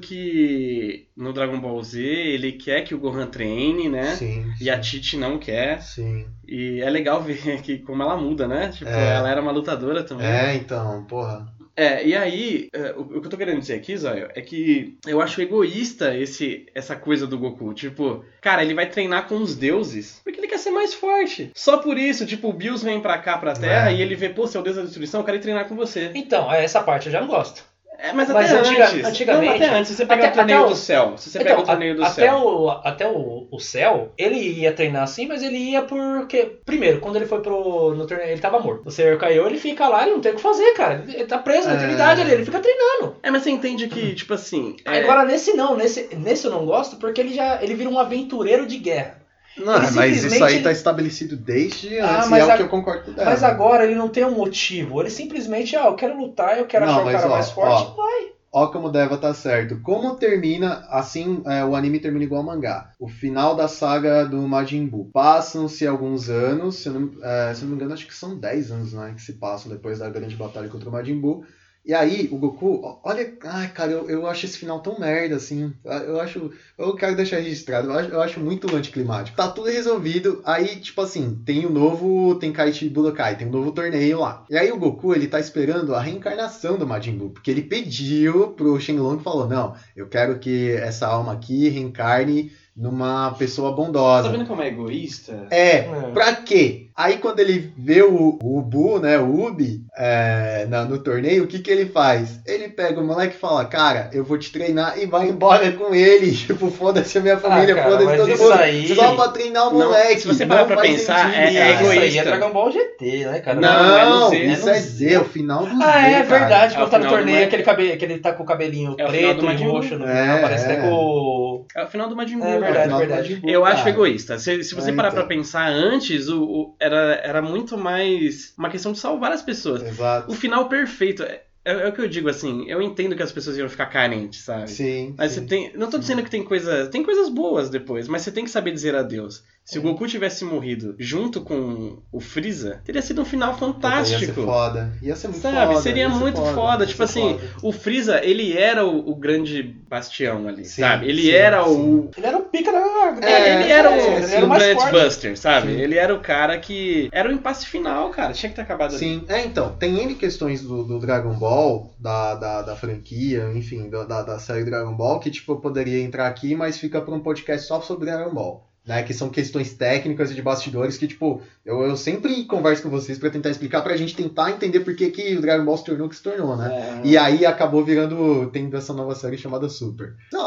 Speaker 3: que no Dragon Ball Z ele quer que o Gohan treine, né?
Speaker 2: sim,
Speaker 3: E a Titi não quer.
Speaker 2: sim.
Speaker 3: E é legal ver que como ela muda, né? Tipo,
Speaker 2: É.
Speaker 3: ela era uma lutadora também.
Speaker 2: É, então, porra.
Speaker 3: É, e aí, é, o, o que eu tô querendo dizer aqui, Zóio, é que eu acho egoísta esse, essa coisa do Goku. Tipo, cara, ele vai treinar com os deuses porque ele quer ser mais forte. Só por isso, tipo, o Bills vem pra cá, pra Terra,
Speaker 2: É.
Speaker 3: e ele vê, pô, você é o deus da destruição, eu quero ir treinar com você.
Speaker 5: Então, essa parte eu já não gosto.
Speaker 3: É, mas
Speaker 5: Mas
Speaker 3: até
Speaker 5: antiga-
Speaker 3: antes.
Speaker 5: antigamente-
Speaker 3: Não, até antes. Se você pegar
Speaker 5: até-
Speaker 3: o torneio
Speaker 5: até o-
Speaker 3: do céu. Se você
Speaker 5: Então,
Speaker 3: pega o torneio do
Speaker 5: a- até
Speaker 3: céu.
Speaker 5: o Até o, o Cell, ele ia treinar assim, mas ele ia porque... Primeiro, quando ele foi pro no torneio, ele tava morto. O Senhor caiu, ele fica lá, ele não tem o que fazer, cara. Ele tá preso na
Speaker 2: É.
Speaker 5: eternidade ali, ele fica treinando.
Speaker 3: É, mas você entende que, tipo assim. é-
Speaker 5: Agora, nesse não, nesse, nesse eu não gosto, porque ele já ele vira um aventureiro de guerra.
Speaker 2: Não,
Speaker 5: Ele
Speaker 2: mas isso
Speaker 5: simplesmente-
Speaker 2: aí tá estabelecido desde
Speaker 5: Ah,
Speaker 2: antes, e
Speaker 5: mas
Speaker 2: é o
Speaker 5: a-
Speaker 2: que eu concordo com dela.
Speaker 5: Mas agora ele não tem um motivo. Ele simplesmente, ah, eu quero lutar, eu quero
Speaker 2: Não,
Speaker 5: achar o
Speaker 2: mas
Speaker 5: cara
Speaker 2: ó,
Speaker 5: mais forte,
Speaker 2: ó.
Speaker 5: vai.
Speaker 2: Ó como o Deva tá certo. Como termina, assim, é, o anime termina igual ao mangá. O final da saga do Majin Buu. Passam-se alguns anos, se eu, não, é, se eu não me engano, acho que são dez anos, né, que se passam depois da grande batalha contra o Majin Buu. E aí, o Goku, ó, olha, ai, cara, eu, eu acho esse final tão merda, assim. Eu acho, eu quero deixar registrado, eu acho, eu acho muito anticlimático. Tá tudo resolvido, aí, tipo assim, tem o novo Tenkaichi Budokai, tem um novo torneio lá. E aí o Goku, ele tá esperando a reencarnação do Majin Buu, porque ele pediu pro Shenlong e falou, não, eu quero que essa alma aqui reencarne numa pessoa bondosa.
Speaker 3: Tá vendo como é egoísta?
Speaker 2: É,
Speaker 5: É.
Speaker 2: pra quê? Aí quando ele vê o, o Bu, né, o Ubi, é, na- no torneio, o que que ele faz? Ele pega o moleque e fala, cara, eu vou te treinar e vai embora com ele. Tipo, foda-se a minha família,
Speaker 5: cara,
Speaker 2: foda-se
Speaker 5: mas
Speaker 2: todo
Speaker 5: isso
Speaker 2: mundo.
Speaker 5: aí-
Speaker 2: Só pra treinar o
Speaker 3: Não,
Speaker 2: moleque.
Speaker 3: se você parar
Speaker 2: Não
Speaker 3: pra
Speaker 2: faz
Speaker 3: pensar,
Speaker 2: sentido,
Speaker 3: é- é
Speaker 2: cara.
Speaker 5: Isso aí é
Speaker 3: egoísta.
Speaker 5: Dragon Ball G T, né, cara?
Speaker 3: Não, é no Z,
Speaker 2: isso
Speaker 3: é
Speaker 2: é
Speaker 3: no
Speaker 2: Z, é o final do Z,
Speaker 5: Ah, é
Speaker 2: cara.
Speaker 5: verdade,
Speaker 3: É
Speaker 5: quando
Speaker 3: o
Speaker 5: tá no
Speaker 3: final do
Speaker 5: torneio,
Speaker 3: Majin-
Speaker 5: aquele cabelo, que ele tá com o cabelinho
Speaker 3: É o final do
Speaker 5: preto e
Speaker 3: Majin Buu.
Speaker 5: roxo, no
Speaker 2: É,
Speaker 5: final, parece
Speaker 2: é.
Speaker 5: até com o...
Speaker 3: É o final do Majin Buu.
Speaker 5: É
Speaker 3: cara.
Speaker 5: verdade,
Speaker 2: Final do
Speaker 5: verdade.
Speaker 2: Majin Buu,
Speaker 3: Eu acho
Speaker 2: cara.
Speaker 3: egoísta. Se, se você
Speaker 2: É,
Speaker 3: parar
Speaker 2: então.
Speaker 3: pra pensar antes, o, o- era, era muito mais uma questão de salvar as pessoas.
Speaker 2: Exato.
Speaker 3: O final perfeito. É, é- é o que eu digo, assim, eu entendo que as pessoas iam ficar carentes, sabe?
Speaker 2: Sim,
Speaker 3: Mas
Speaker 2: sim.
Speaker 3: você tem. Não tô dizendo que tem coisa. Tem coisas boas depois, mas você tem que saber dizer adeus. Se o Goku tivesse morrido junto com o Freeza, teria sido um final
Speaker 2: Ia ser
Speaker 3: fantástico.
Speaker 2: foda. Ia ser muito
Speaker 3: Sabe,
Speaker 2: foda.
Speaker 3: seria
Speaker 2: ia ser
Speaker 3: muito foda.
Speaker 2: ia
Speaker 3: Tipo
Speaker 2: ser
Speaker 3: assim,
Speaker 2: foda.
Speaker 3: o Freeza, ele era o, o grande bastião ali,
Speaker 2: Sim,
Speaker 3: sabe? Ele
Speaker 2: sim,
Speaker 3: era
Speaker 2: sim.
Speaker 3: o.
Speaker 5: Ele era o pica da...
Speaker 3: É, ele era o,
Speaker 5: ele era o
Speaker 3: o
Speaker 5: mais
Speaker 3: Grant
Speaker 5: forte.
Speaker 3: Buster, sabe?
Speaker 2: Sim.
Speaker 3: Ele era o cara que. Era o impasse final, cara. Tinha que ter acabado ali.
Speaker 2: Sim, é, então, tem N questões do, do Dragon Ball, da, da, da franquia, enfim, da, da, da série Dragon Ball, que tipo, eu poderia entrar aqui, mas fica para um podcast só sobre Dragon Ball. Né, que são questões técnicas e de bastidores que, tipo, eu, eu sempre converso com vocês pra tentar explicar, pra gente tentar entender por que, que o Dragon Ball se tornou o que se tornou, né?
Speaker 3: É.
Speaker 2: E aí acabou virando, tendo essa nova série chamada Super. Sei lá, fica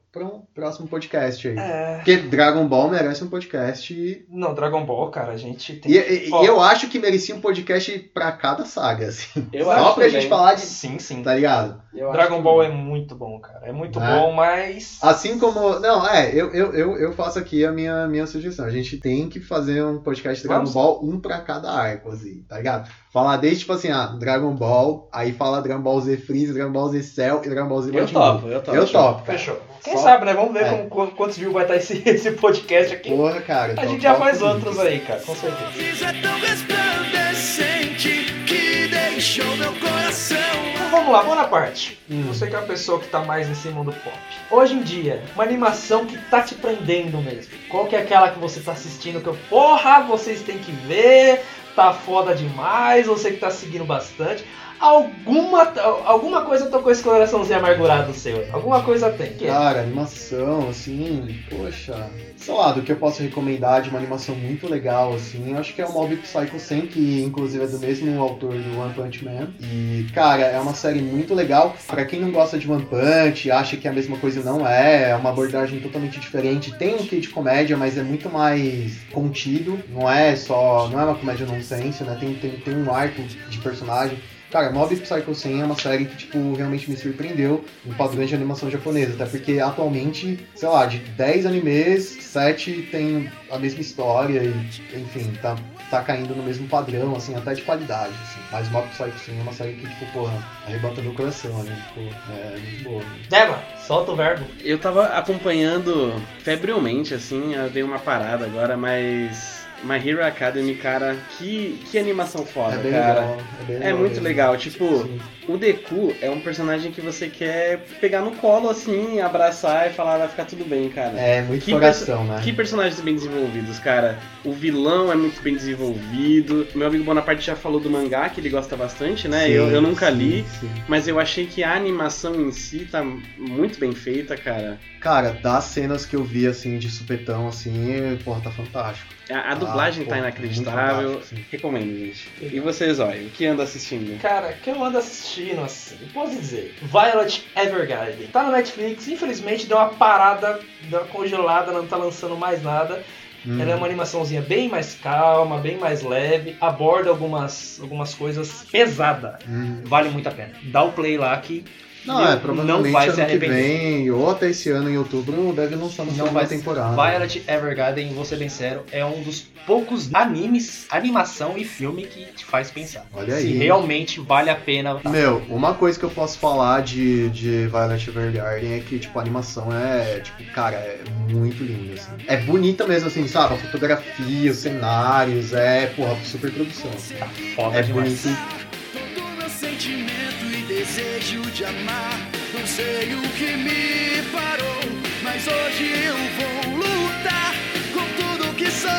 Speaker 2: pra um próximo podcast aí.
Speaker 5: É.
Speaker 2: Porque Dragon Ball merece um podcast. E,
Speaker 5: Não, Dragon Ball, cara, a gente tem
Speaker 2: e, e
Speaker 5: Ó,
Speaker 2: eu acho que merecia um podcast pra cada saga, assim.
Speaker 3: Eu
Speaker 2: Só
Speaker 3: acho
Speaker 2: pra
Speaker 3: também.
Speaker 2: gente falar de.
Speaker 5: Sim, sim.
Speaker 2: Tá ligado?
Speaker 3: Eu
Speaker 5: Dragon
Speaker 3: acho
Speaker 5: Ball
Speaker 3: que-
Speaker 5: é muito bom, cara. É muito
Speaker 2: Né?
Speaker 5: bom, mas...
Speaker 2: Assim como. Não, é, eu, eu, eu, eu faço aqui a minha, minha sugestão. A gente tem que fazer um podcast Dragon
Speaker 5: Vamos.
Speaker 2: Ball, um pra cada arco, assim, tá ligado? Falar desde, tipo assim, ah, Dragon Ball, aí fala Dragon Ball Z Freeza, Dragon Ball Z Cell e Dragon Ball Z
Speaker 3: Eu
Speaker 2: Majin Buu.
Speaker 3: topo, eu topo.
Speaker 2: Eu topo, cara.
Speaker 5: Fechou. Quem
Speaker 2: Só-
Speaker 5: sabe, né? Vamos ver
Speaker 2: É.
Speaker 5: como, qu- quantos views vai estar esse, esse podcast aqui.
Speaker 2: Porra, cara.
Speaker 5: A
Speaker 2: top,
Speaker 5: gente já
Speaker 2: top
Speaker 5: faz
Speaker 2: muito.
Speaker 5: outros aí, cara, com certeza.
Speaker 4: Fiz é tão resplandecente que deixou meu coração.
Speaker 5: Então vamos lá, Bonaparte.
Speaker 2: Hum.
Speaker 5: Você que é uma pessoa que tá mais nesse mundo pop. Hoje em dia, uma animação que tá te prendendo mesmo. Qual que é aquela que você tá assistindo que eu... Porra, vocês têm que ver, tá foda demais, você que tá seguindo bastante. Alguma, alguma coisa tocou esse coraçãozinho amargurado seu. Alguma coisa tem. Que é?
Speaker 2: Cara, animação, assim, poxa, sei lá, do que eu posso recomendar de uma animação muito legal, assim, eu acho que é o Mob Psycho cem, que inclusive é do mesmo autor do One Punch Man. E, cara, é uma série muito legal. Pra quem não gosta de One Punch, acha que é a mesma coisa, não é, é uma abordagem totalmente diferente. Tem um quê de comédia, mas é muito mais contido, não é só, não é uma comédia nonsense, né, tem, tem, tem um arco de personagem. Cara, Mob Psycho cem é uma série que, tipo, realmente me surpreendeu em padrões de animação japonesa, até porque atualmente, sei lá, de dez animes, sete tem a mesma história e, enfim, tá, tá caindo no mesmo padrão, assim, até de qualidade, assim. Mas Mob Psycho cem é uma série que, tipo, porra, arrebata meu coração, né? Tipo, é muito boa. Né?
Speaker 5: Deva, solta o verbo.
Speaker 3: Eu tava acompanhando febrilmente, assim, eu dei uma parada agora, mas My Hero Academy, cara, que, que animação foda,
Speaker 2: É bem
Speaker 3: cara.
Speaker 2: legal. É, bem
Speaker 3: É
Speaker 2: legal
Speaker 3: muito
Speaker 2: mesmo.
Speaker 3: legal, tipo,
Speaker 2: Sim.
Speaker 3: o Deku é um personagem que você quer pegar no colo, assim, abraçar e falar, vai ficar tudo bem, cara.
Speaker 2: É, muito
Speaker 3: Que
Speaker 2: coração, né?
Speaker 3: Que personagens bem desenvolvidos, cara. O vilão é muito bem desenvolvido. Meu amigo Bonaparte já falou do mangá, que ele gosta bastante, né?
Speaker 2: Sim,
Speaker 3: eu, eu nunca
Speaker 2: sim,
Speaker 3: li,
Speaker 2: sim.
Speaker 3: mas eu achei que a animação em si tá muito bem feita, cara.
Speaker 2: Cara, das cenas que eu vi, assim, de supetão, assim, porra, tá fantástico.
Speaker 3: A, a dublagem
Speaker 2: Ah,
Speaker 3: tá
Speaker 2: pô,
Speaker 3: inacreditável.
Speaker 2: muito fantástico, sim.
Speaker 3: Recomendo, gente. E você, Zóio, o que anda assistindo?
Speaker 5: Cara, que eu ando assistindo, assim, posso dizer, Violet Evergarden. Tá no Netflix, infelizmente deu uma parada, deu uma congelada, não tá lançando mais nada.
Speaker 2: Hum.
Speaker 5: Ela é uma animaçãozinha bem mais calma, bem mais leve, aborda algumas, algumas coisas pesadas.
Speaker 2: Hum.
Speaker 5: Vale muito a pena. Dá o play lá que
Speaker 2: Não, é, provavelmente
Speaker 5: não vai
Speaker 2: ano
Speaker 5: se
Speaker 2: que
Speaker 5: arrepender.
Speaker 2: vem, ou até esse ano em outubro, deve lançar uma
Speaker 5: Não
Speaker 2: segunda
Speaker 5: vai
Speaker 2: temporada.
Speaker 5: Violet Evergarden, vou ser bem sério, é um dos poucos animes, animação e filme que te faz pensar.
Speaker 2: Olha
Speaker 5: Se
Speaker 2: aí.
Speaker 5: realmente vale a pena.
Speaker 2: Meu, uma coisa que eu posso falar de, de Violet Evergarden é que, tipo, a animação é, tipo, cara, é muito linda, assim. É bonita mesmo, assim, sabe? A fotografia, os cenários, é, porra, super produção. Assim.
Speaker 5: Tá foda
Speaker 2: É
Speaker 5: demais.
Speaker 2: bonito.
Speaker 4: Todo meu sentimento e desejo de amar. Não sei o que me parou, mas hoje eu vou lutar com tudo que sou.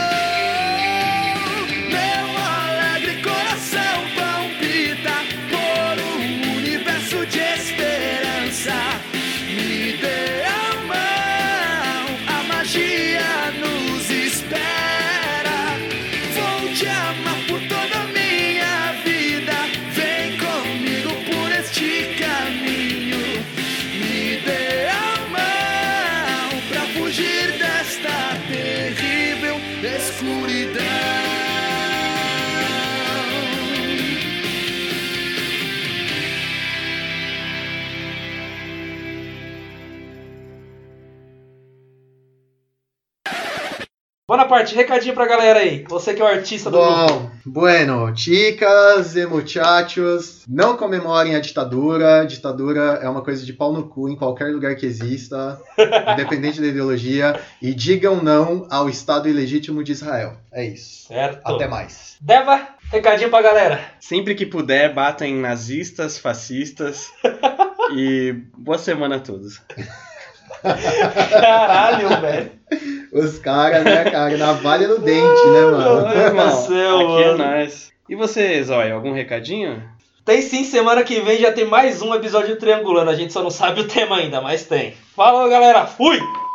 Speaker 4: Meu alegre coração palpita por um universo de esperança. Me dê a mão, a magia nos espera. Vou te amar por toda a minha vida. Vem comigo por este caminho. Me dê a mão pra fugir desta terrível escuridão.
Speaker 5: Bonaparte, recadinho pra galera aí. Você que é o artista do grupo.
Speaker 2: Bom, bueno, chicas e muchachos, não comemorem a ditadura. Ditadura é uma coisa de pau no cu em qualquer lugar que exista, independente da ideologia. E digam não ao Estado ilegítimo de Israel. É isso.
Speaker 5: Certo.
Speaker 2: Até mais.
Speaker 5: Deva, recadinho pra galera.
Speaker 3: Sempre que puder, batam em nazistas, fascistas. E boa semana a todos.
Speaker 5: Caralho, velho.
Speaker 2: Os caras, né, cara, navalha no dente, né, mano?
Speaker 5: Ai,
Speaker 3: Irmão,
Speaker 5: do céu,
Speaker 3: aqui é
Speaker 5: mano.
Speaker 3: nóis. E você, Zóio, algum recadinho?
Speaker 5: Tem sim, semana que vem já tem mais um episódio triangulando. A gente só não sabe o tema ainda, mas tem. Falou, galera. Fui!